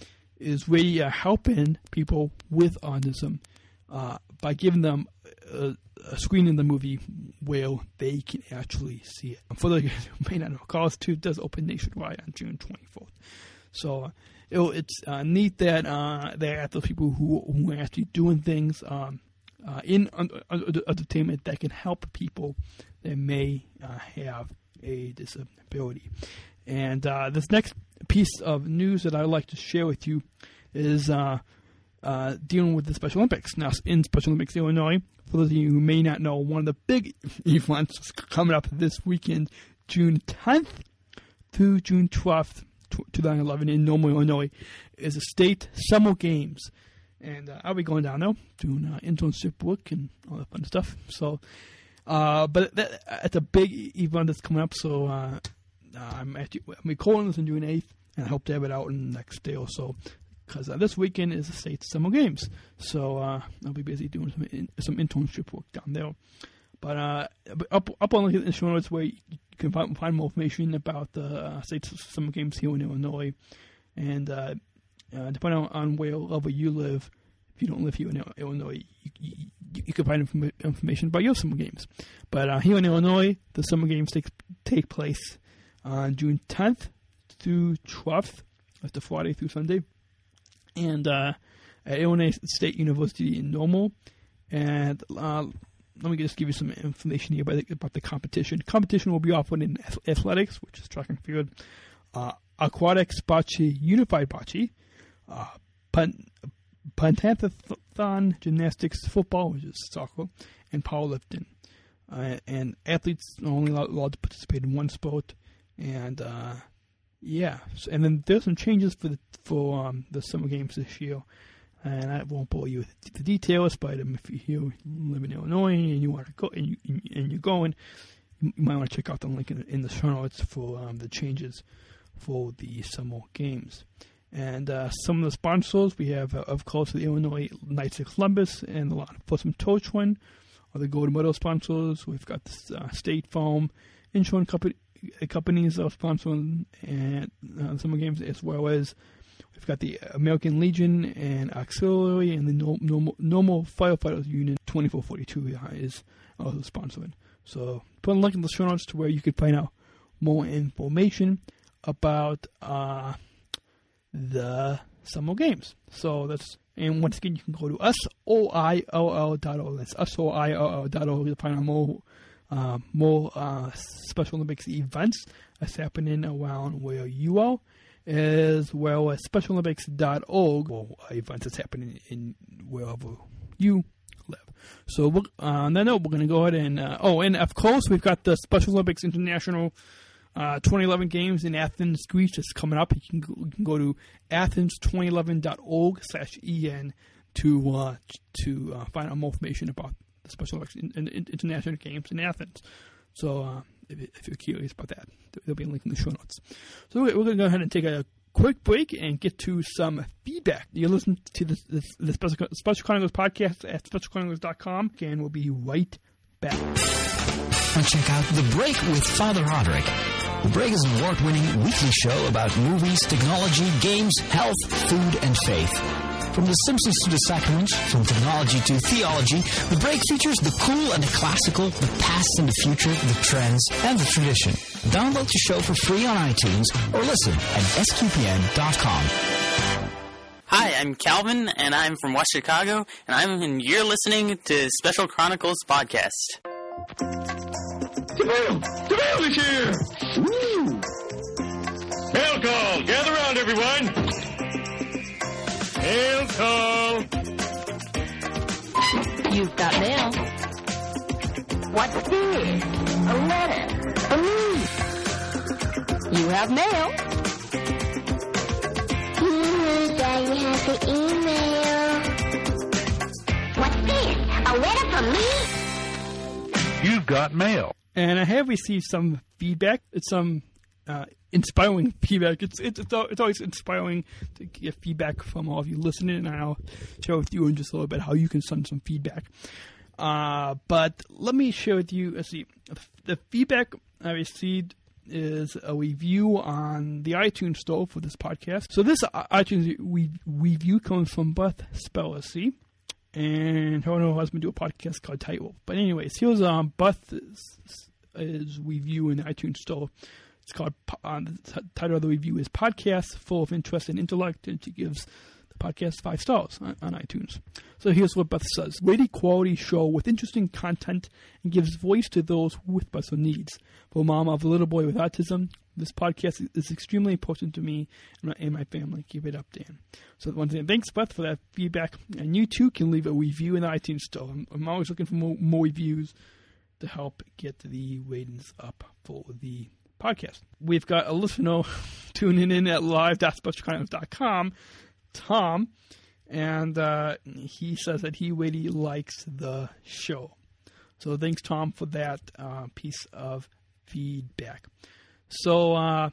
is really uh, helping people with autism uh, by giving them a, a screen in the movie where they can actually see it. For those who may not know, Calls to does open nationwide on June twenty-fourth. So uh, it, it's uh, neat that uh, there are those people who, who are actually doing things um, uh, in under, under entertainment that can help people that may uh, have a disability. And uh, this next piece of news that I'd like to share with you is uh, uh, dealing with the Special Olympics. Now, in Special Olympics Illinois, for those of you who may not know, one of the big events coming up this weekend, June tenth through June twelfth, twenty eleven in Normal, Illinois, is the State Summer Games. And uh, I'll be going down there doing uh, internship work and all that fun stuff. So, uh, but that, it's a big event that's coming up, so uh, I'm actually I'm recording this on June eighth, and I hope to have it out in the next day or so, because uh, this weekend is the State Summer Games. So uh, I'll be busy doing some in, some internship work down there. But uh, up up on the show notes where you can find, find more information about the uh, State Summer Games here in Illinois, and uh, uh, depending on, on where level you live, if you don't live here in Illinois, you, you, you can find inform- information about your summer games. But uh, here in Illinois, the summer games take take place on June tenth through twelfth. That's the Friday through Sunday, and uh, at Illinois State University in Normal. And uh, let me just give you some information here about the, about the competition. Competition will be offered in athletics, which is track and field, uh, aquatics, bocce, unified bocce, uh, pen, pentathlon, gymnastics, football, which is soccer, and powerlifting. Uh, and athletes are only allowed, allowed to participate in one sport. And uh, yeah, so, and then there's some changes for the for um, the summer games this year. And I won't bore you with the details, but um, if you're here, you live in Illinois, and you want to go, and, you, and you're going, you might want to check out the link in, in the show notes for um, the changes for the summer games. And uh, some of the sponsors we have, uh, of course, the Illinois Knights of Columbus and the Law Enforcement Torchwind are the gold medal sponsors. We've got the uh, State Farm insurance company, companies are sponsoring and uh, summer games, as well as we've got the American Legion and Auxiliary and the Normal, Normal Firefighters Union twenty-four forty-two is also sponsoring. So put a link in the show notes to where you can find out more information about uh, the summer games. So that's, and once again, you can go to S O I L L dot org. That's S O I L L dot org to find out more, uh, more uh, Special Olympics events that's happening around where you are, as well as Special Olympics dot org for events that's happening in wherever you live. So we're, uh, on that note, we're going to go ahead and, uh, oh, and of course, we've got the Special Olympics International uh, twenty eleven Games in Athens, Greece that's coming up. You can go, you can go to athens twenty eleven dot org slash E N to, uh, to uh, find out more information about the Special Olympics in, in, in International Games in Athens. So uh, if, if you're curious about that, there'll be a link in the show notes. So we're, we're going to go ahead and take a quick break and get to some feedback. You listen to this, this, the Special, Special Chronicles podcast at special chronicles dot com, and we'll be right back. And check out The Break with Father Roderick. The Break is an award-winning weekly show about movies, technology, games, health, food, and faith. From The Simpsons to the Sacraments, from technology to theology, The Break features the cool and the classical, the past and the future, the trends, and the tradition. Download the show for free on iTunes or listen at S Q P N dot com. Hi, I'm Calvin, and I'm from West Chicago, and I'm and you're listening to Special Chronicles Podcast. DeVille! DeVille is here! Woo! Mail call! Gather round, everyone! Mail call! You've got mail. What's this? A letter. For me. You have mail. Mm-hmm, Daddy has the email. What's this? A letter for me? You've got mail. And I have received some feedback. It's some uh, inspiring feedback. It's, it's it's it's always inspiring to get feedback from all of you listening, and I'll share with you in just a little bit how you can send some feedback. Uh, but let me share with you, let's see, the feedback I received is a review on the iTunes store for this podcast. So this iTunes re- review comes from Beth Spellacy, and her and her husband do a podcast called Tightrope. But anyways, here's um, Beth's is review in the iTunes store. It's called, uh, the t- title of the review is Podcast Full of Interest and Intellect, and she gives the podcast five stars on, on iTunes. So here's what Beth says. Weighty quality show with interesting content and gives voice to those with special needs. For a mom of a little boy with autism, this podcast is extremely important to me and my, and my family. Keep it up, Dan. So once again, thanks, Beth, for that feedback. And you, too, can leave a review in the iTunes store. I'm, I'm always looking for more, more reviews to help get the ratings up for the podcast. We've got a listener tuning in at live dot special chronicles dot com, Tom, and uh, he says that he really likes the show. So thanks, Tom, for that uh, piece of feedback. So uh,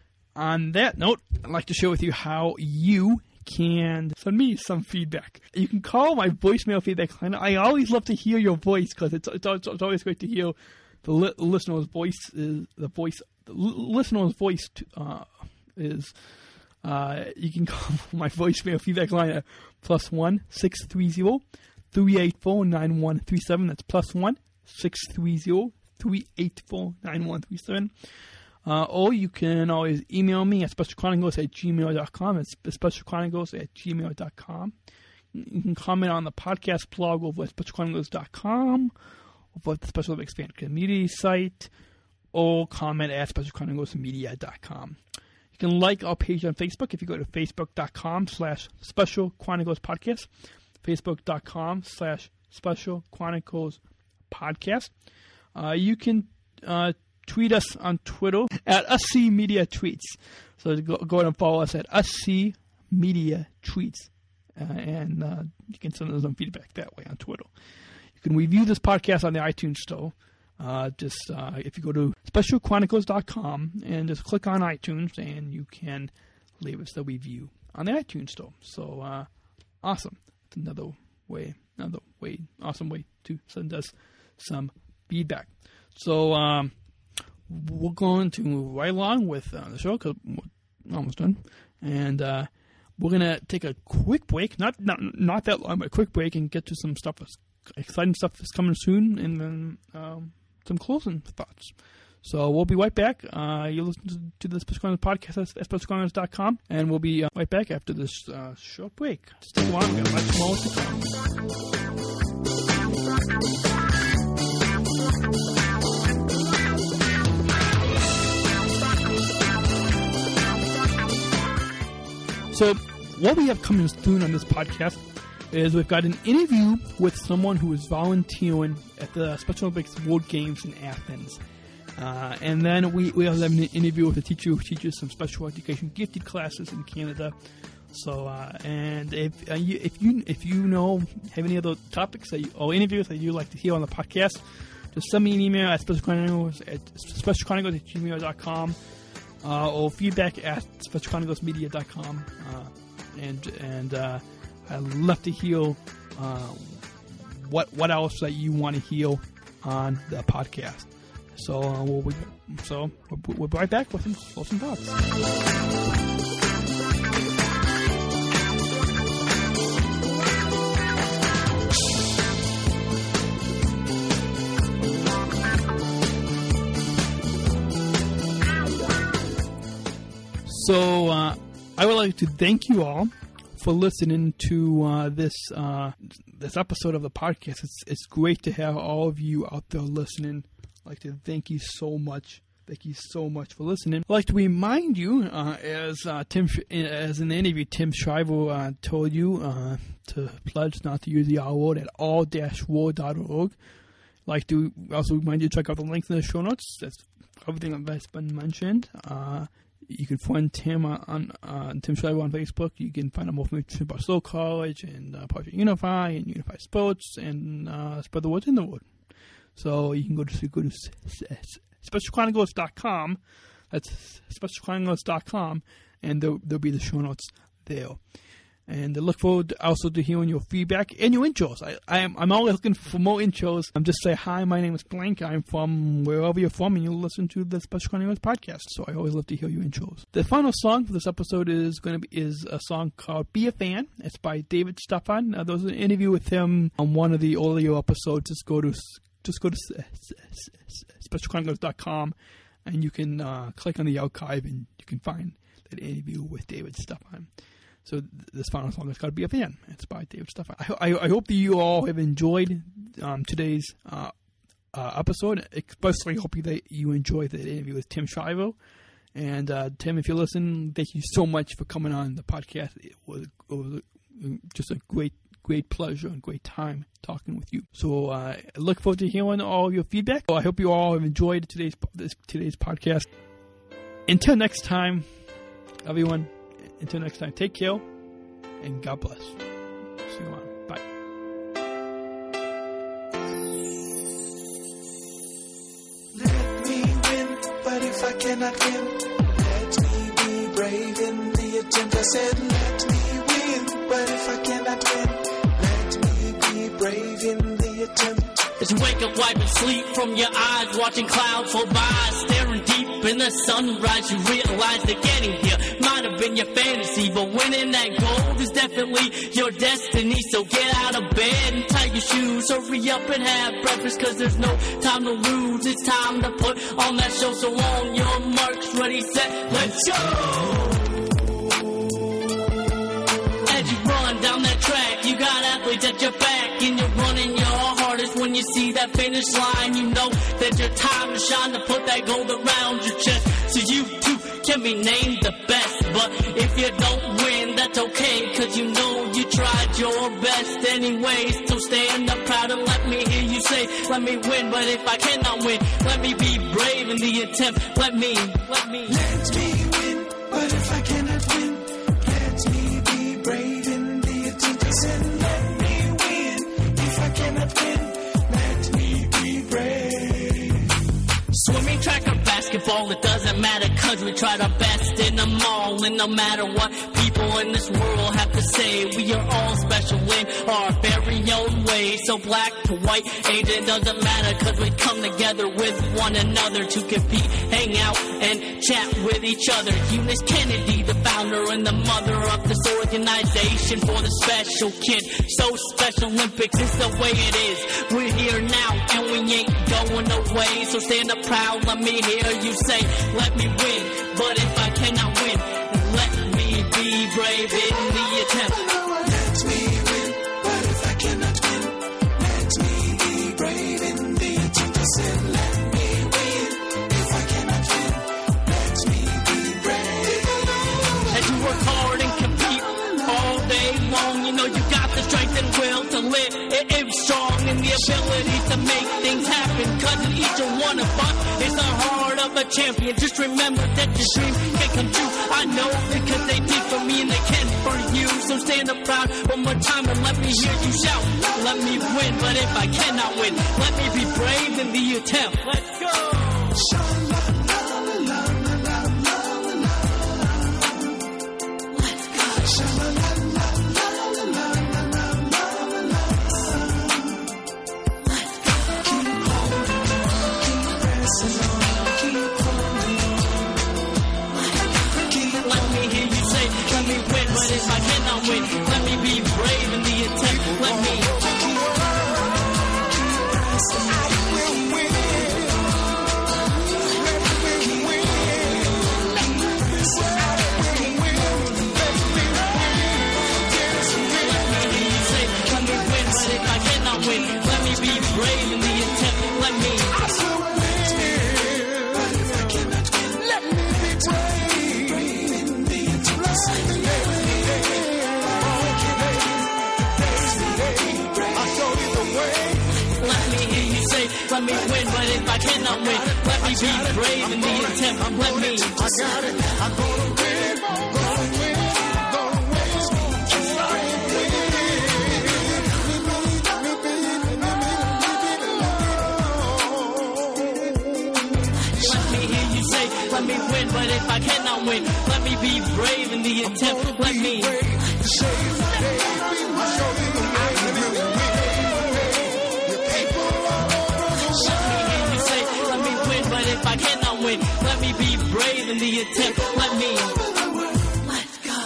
on that note, I'd like to share with you how you can send me some feedback. You can call my voicemail feedback line. I always love to hear your voice because it's, it's it's always great to hear the li- listener's voice. Is the voice the l- listener's voice to, uh, is. Uh, you can call my voicemail feedback line at plus one six three zero three eight four nine one three seven. That's plus one six three zero three eight four nine one three seven. Uh, or you can always email me at specialchronicles at gmail dot com. It's specialchronicles at gmail dot com. You can comment on the podcast blog over at specialchronicles dot com, over at the Special Olympics Fan Community site, or comment at specialchronicles media dot com. You can like our page on Facebook if you go to facebook dot com slash Special Chronicles Podcast, facebook dot com slash Special Chronicles Podcast. Uh, you can uh, tweet us on Twitter at U S C Media Tweets. So go, go ahead and follow us at U S C Media Tweets. Uh, and uh, you can send us some feedback that way on Twitter. You can review this podcast on the iTunes store. Uh, just uh, if you go to special chronicles dot com and just click on iTunes, and you can leave us a review on the iTunes store. So uh, awesome! It's another way, another way, awesome way to send us some feedback. So um, we're going to move right along with uh, the show because we're almost done, and uh, we're gonna take a quick break, not not not that long, but a quick break, and get to some stuff that's exciting stuff that's coming soon, and then. Um, some closing thoughts. So we'll be right back. Uh, you listen to the Special Chronicles podcast at special chronicles dot com, and we'll be uh, right back after this uh, short break. Stay on. We've got much more to come. So what we have coming soon on this podcast is we've got an interview with someone who is volunteering at the Special Olympics World Games in Athens. Uh, and then we, we also have an interview with a teacher who teaches some special education gifted classes in Canada. So, uh, and if uh, you, if you if you know have any other topics that you, or interviews that you'd like to hear on the podcast, just send me an email at special chronicles at special chronicles at gmail dot com uh, or feedback at special chronicles media dot com. Uh, and and uh, I'd love to hear uh, what what else that you want to hear on the podcast. So uh, we'll, we, so we'll, we'll be right back with some closing thoughts. So uh, I would like to thank you all for listening to uh, this uh, this episode of the podcast. It's it's great to have all of you out there listening. I'd like to thank you so much. Thank you so much for listening. I'd like to remind you, uh, as uh, Tim, as in the interview, Tim Shriver uh, told you uh, to pledge not to use the R word at all dash war dot org. I'd like to also remind you to check out the links in the show notes. That's everything that's been mentioned. Uh, you can find Tim on uh, Tim Shriver on Facebook. You can find out more information about Slow College and uh, Project Unify and Unify Sports and uh, spread the word in the word. So you can go to go to special chronicles dot com. That's special chronicles dot com, and there'll, there'll be the show notes there. And I look forward to also to hearing your feedback and your intros. I, I am I'm always looking for more intros. I'm just say hi. My name is Blank. I'm from wherever you're from, and you listen to the Special Chronicles podcast. So I always love to hear your intros. The final song for this episode is going to be is a song called "Be a Fan." It's by David Stefan. Uh, there was an interview with him on one of the earlier episodes. Just go to Just go to special chronicles dot com, and you can uh, click on the archive, and you can find that interview with David Stefan. So th- this final song has got to be a fan. It's by David Stefan. I, I, I hope that you all have enjoyed um, today's uh, uh, episode. Especially hope you, that you enjoyed the interview with Tim Shriver. And uh, Tim, if you listen, thank you so much for coming on the podcast. It was, it was just a great Great pleasure and great time talking with you. So uh, I look forward to hearing all your feedback. So I hope you all have enjoyed today's this, today's podcast. Until next time, everyone. Until next time, take care and God bless. See you on. Bye. Let me win, but if I cannot win, let me be brave in the attempt. I said, let me win, but if I cannot win, brave in the attempt. As you wake up, wiping sleep from your eyes, watching clouds flow by, staring deep in the sunrise, you realize that getting here might have been your fantasy, but winning that gold is definitely your destiny. So get out of bed and tie your shoes, hurry up and have breakfast, cause there's no time to lose. It's time to put on that show, so on your marks, ready, set, let's go! As you run down that track, you got athletes at your back, and you're running your hardest. When you see that finish line, you know that your time to shine, to put that gold around your chest, so you too can be named the best. But if you don't win, that's okay, cause you know you tried your best anyways. So stand up proud and let me hear you say, let me win, but if I cannot win, let me be brave in the attempt. Let me, let me Let me win, but if I cannot win, let me be brave in the attempt. I said, let me win, if I cannot win, let me be brave. Swimming, track, or basketball, it doesn't matter, cause we tried our best in them all. And no matter what people in this world have to say, we are all special in our very own way. So black to white, age, it doesn't matter, cause we come together with one another to compete, hang out, and chat with each other. Eunice Kennedy, the founder and the mother of this organization for the special kid. So Special Olympics is the way it is. We're here now and we ain't going away. So stand up proud, let me hear you say, let me win. But if I cannot win, let me be brave in the attempt. Let me win, but if I cannot win, let me be brave in the attempt. I said, let me win, if I cannot win, let me be brave. As you work hard and compete all day long, you know you got the strength and will to live. It is strong in the ability to make things happen, cause in each and one of us is the heart of a champion. Just remember that your dream can come true. I know because they did for me and they can for you. So stand up proud one more time and let me hear you shout. Let me win, but if I cannot win, let me be brave in the attempt. Let's go! But if I cannot win, let me be brave in the attempt. Let me. I will win. Let me win. I will win. Let me win. Let me hear you say, let me win. But if I cannot win, let me be brave in the attempt. Let me. I will win. But if I cannot win, let me be brave in the attempt. Let me win, but if I cannot win, let me be brave in the attempt. Let me. I got it. I'm gonna win. Gonna win. Gonna win. Let me hear you say, let me win, but if I cannot win, let me be brave in the attempt. Let me. If I cannot win, let me be brave in the attempt. Let me. Let's go.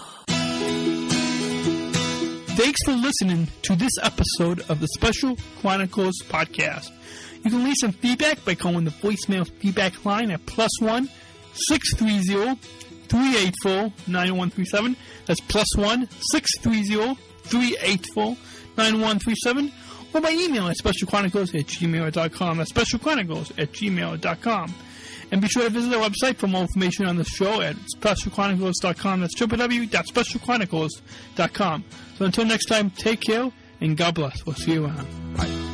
Thanks for listening to this episode of the Special Chronicles podcast. You can leave some feedback by calling the voicemail feedback line at plus one six three zero three eight four nine one three seven. That's plus one six three zero three eight four nine one three seven. Or by email at specialchronicles at gmail dot com. That's specialchronicles at gmail dot com. And be sure to visit our website for more information on the show at special chronicles dot com. That's w w w dot special chronicles dot com. So until next time, take care and God bless. We'll see you around. Bye.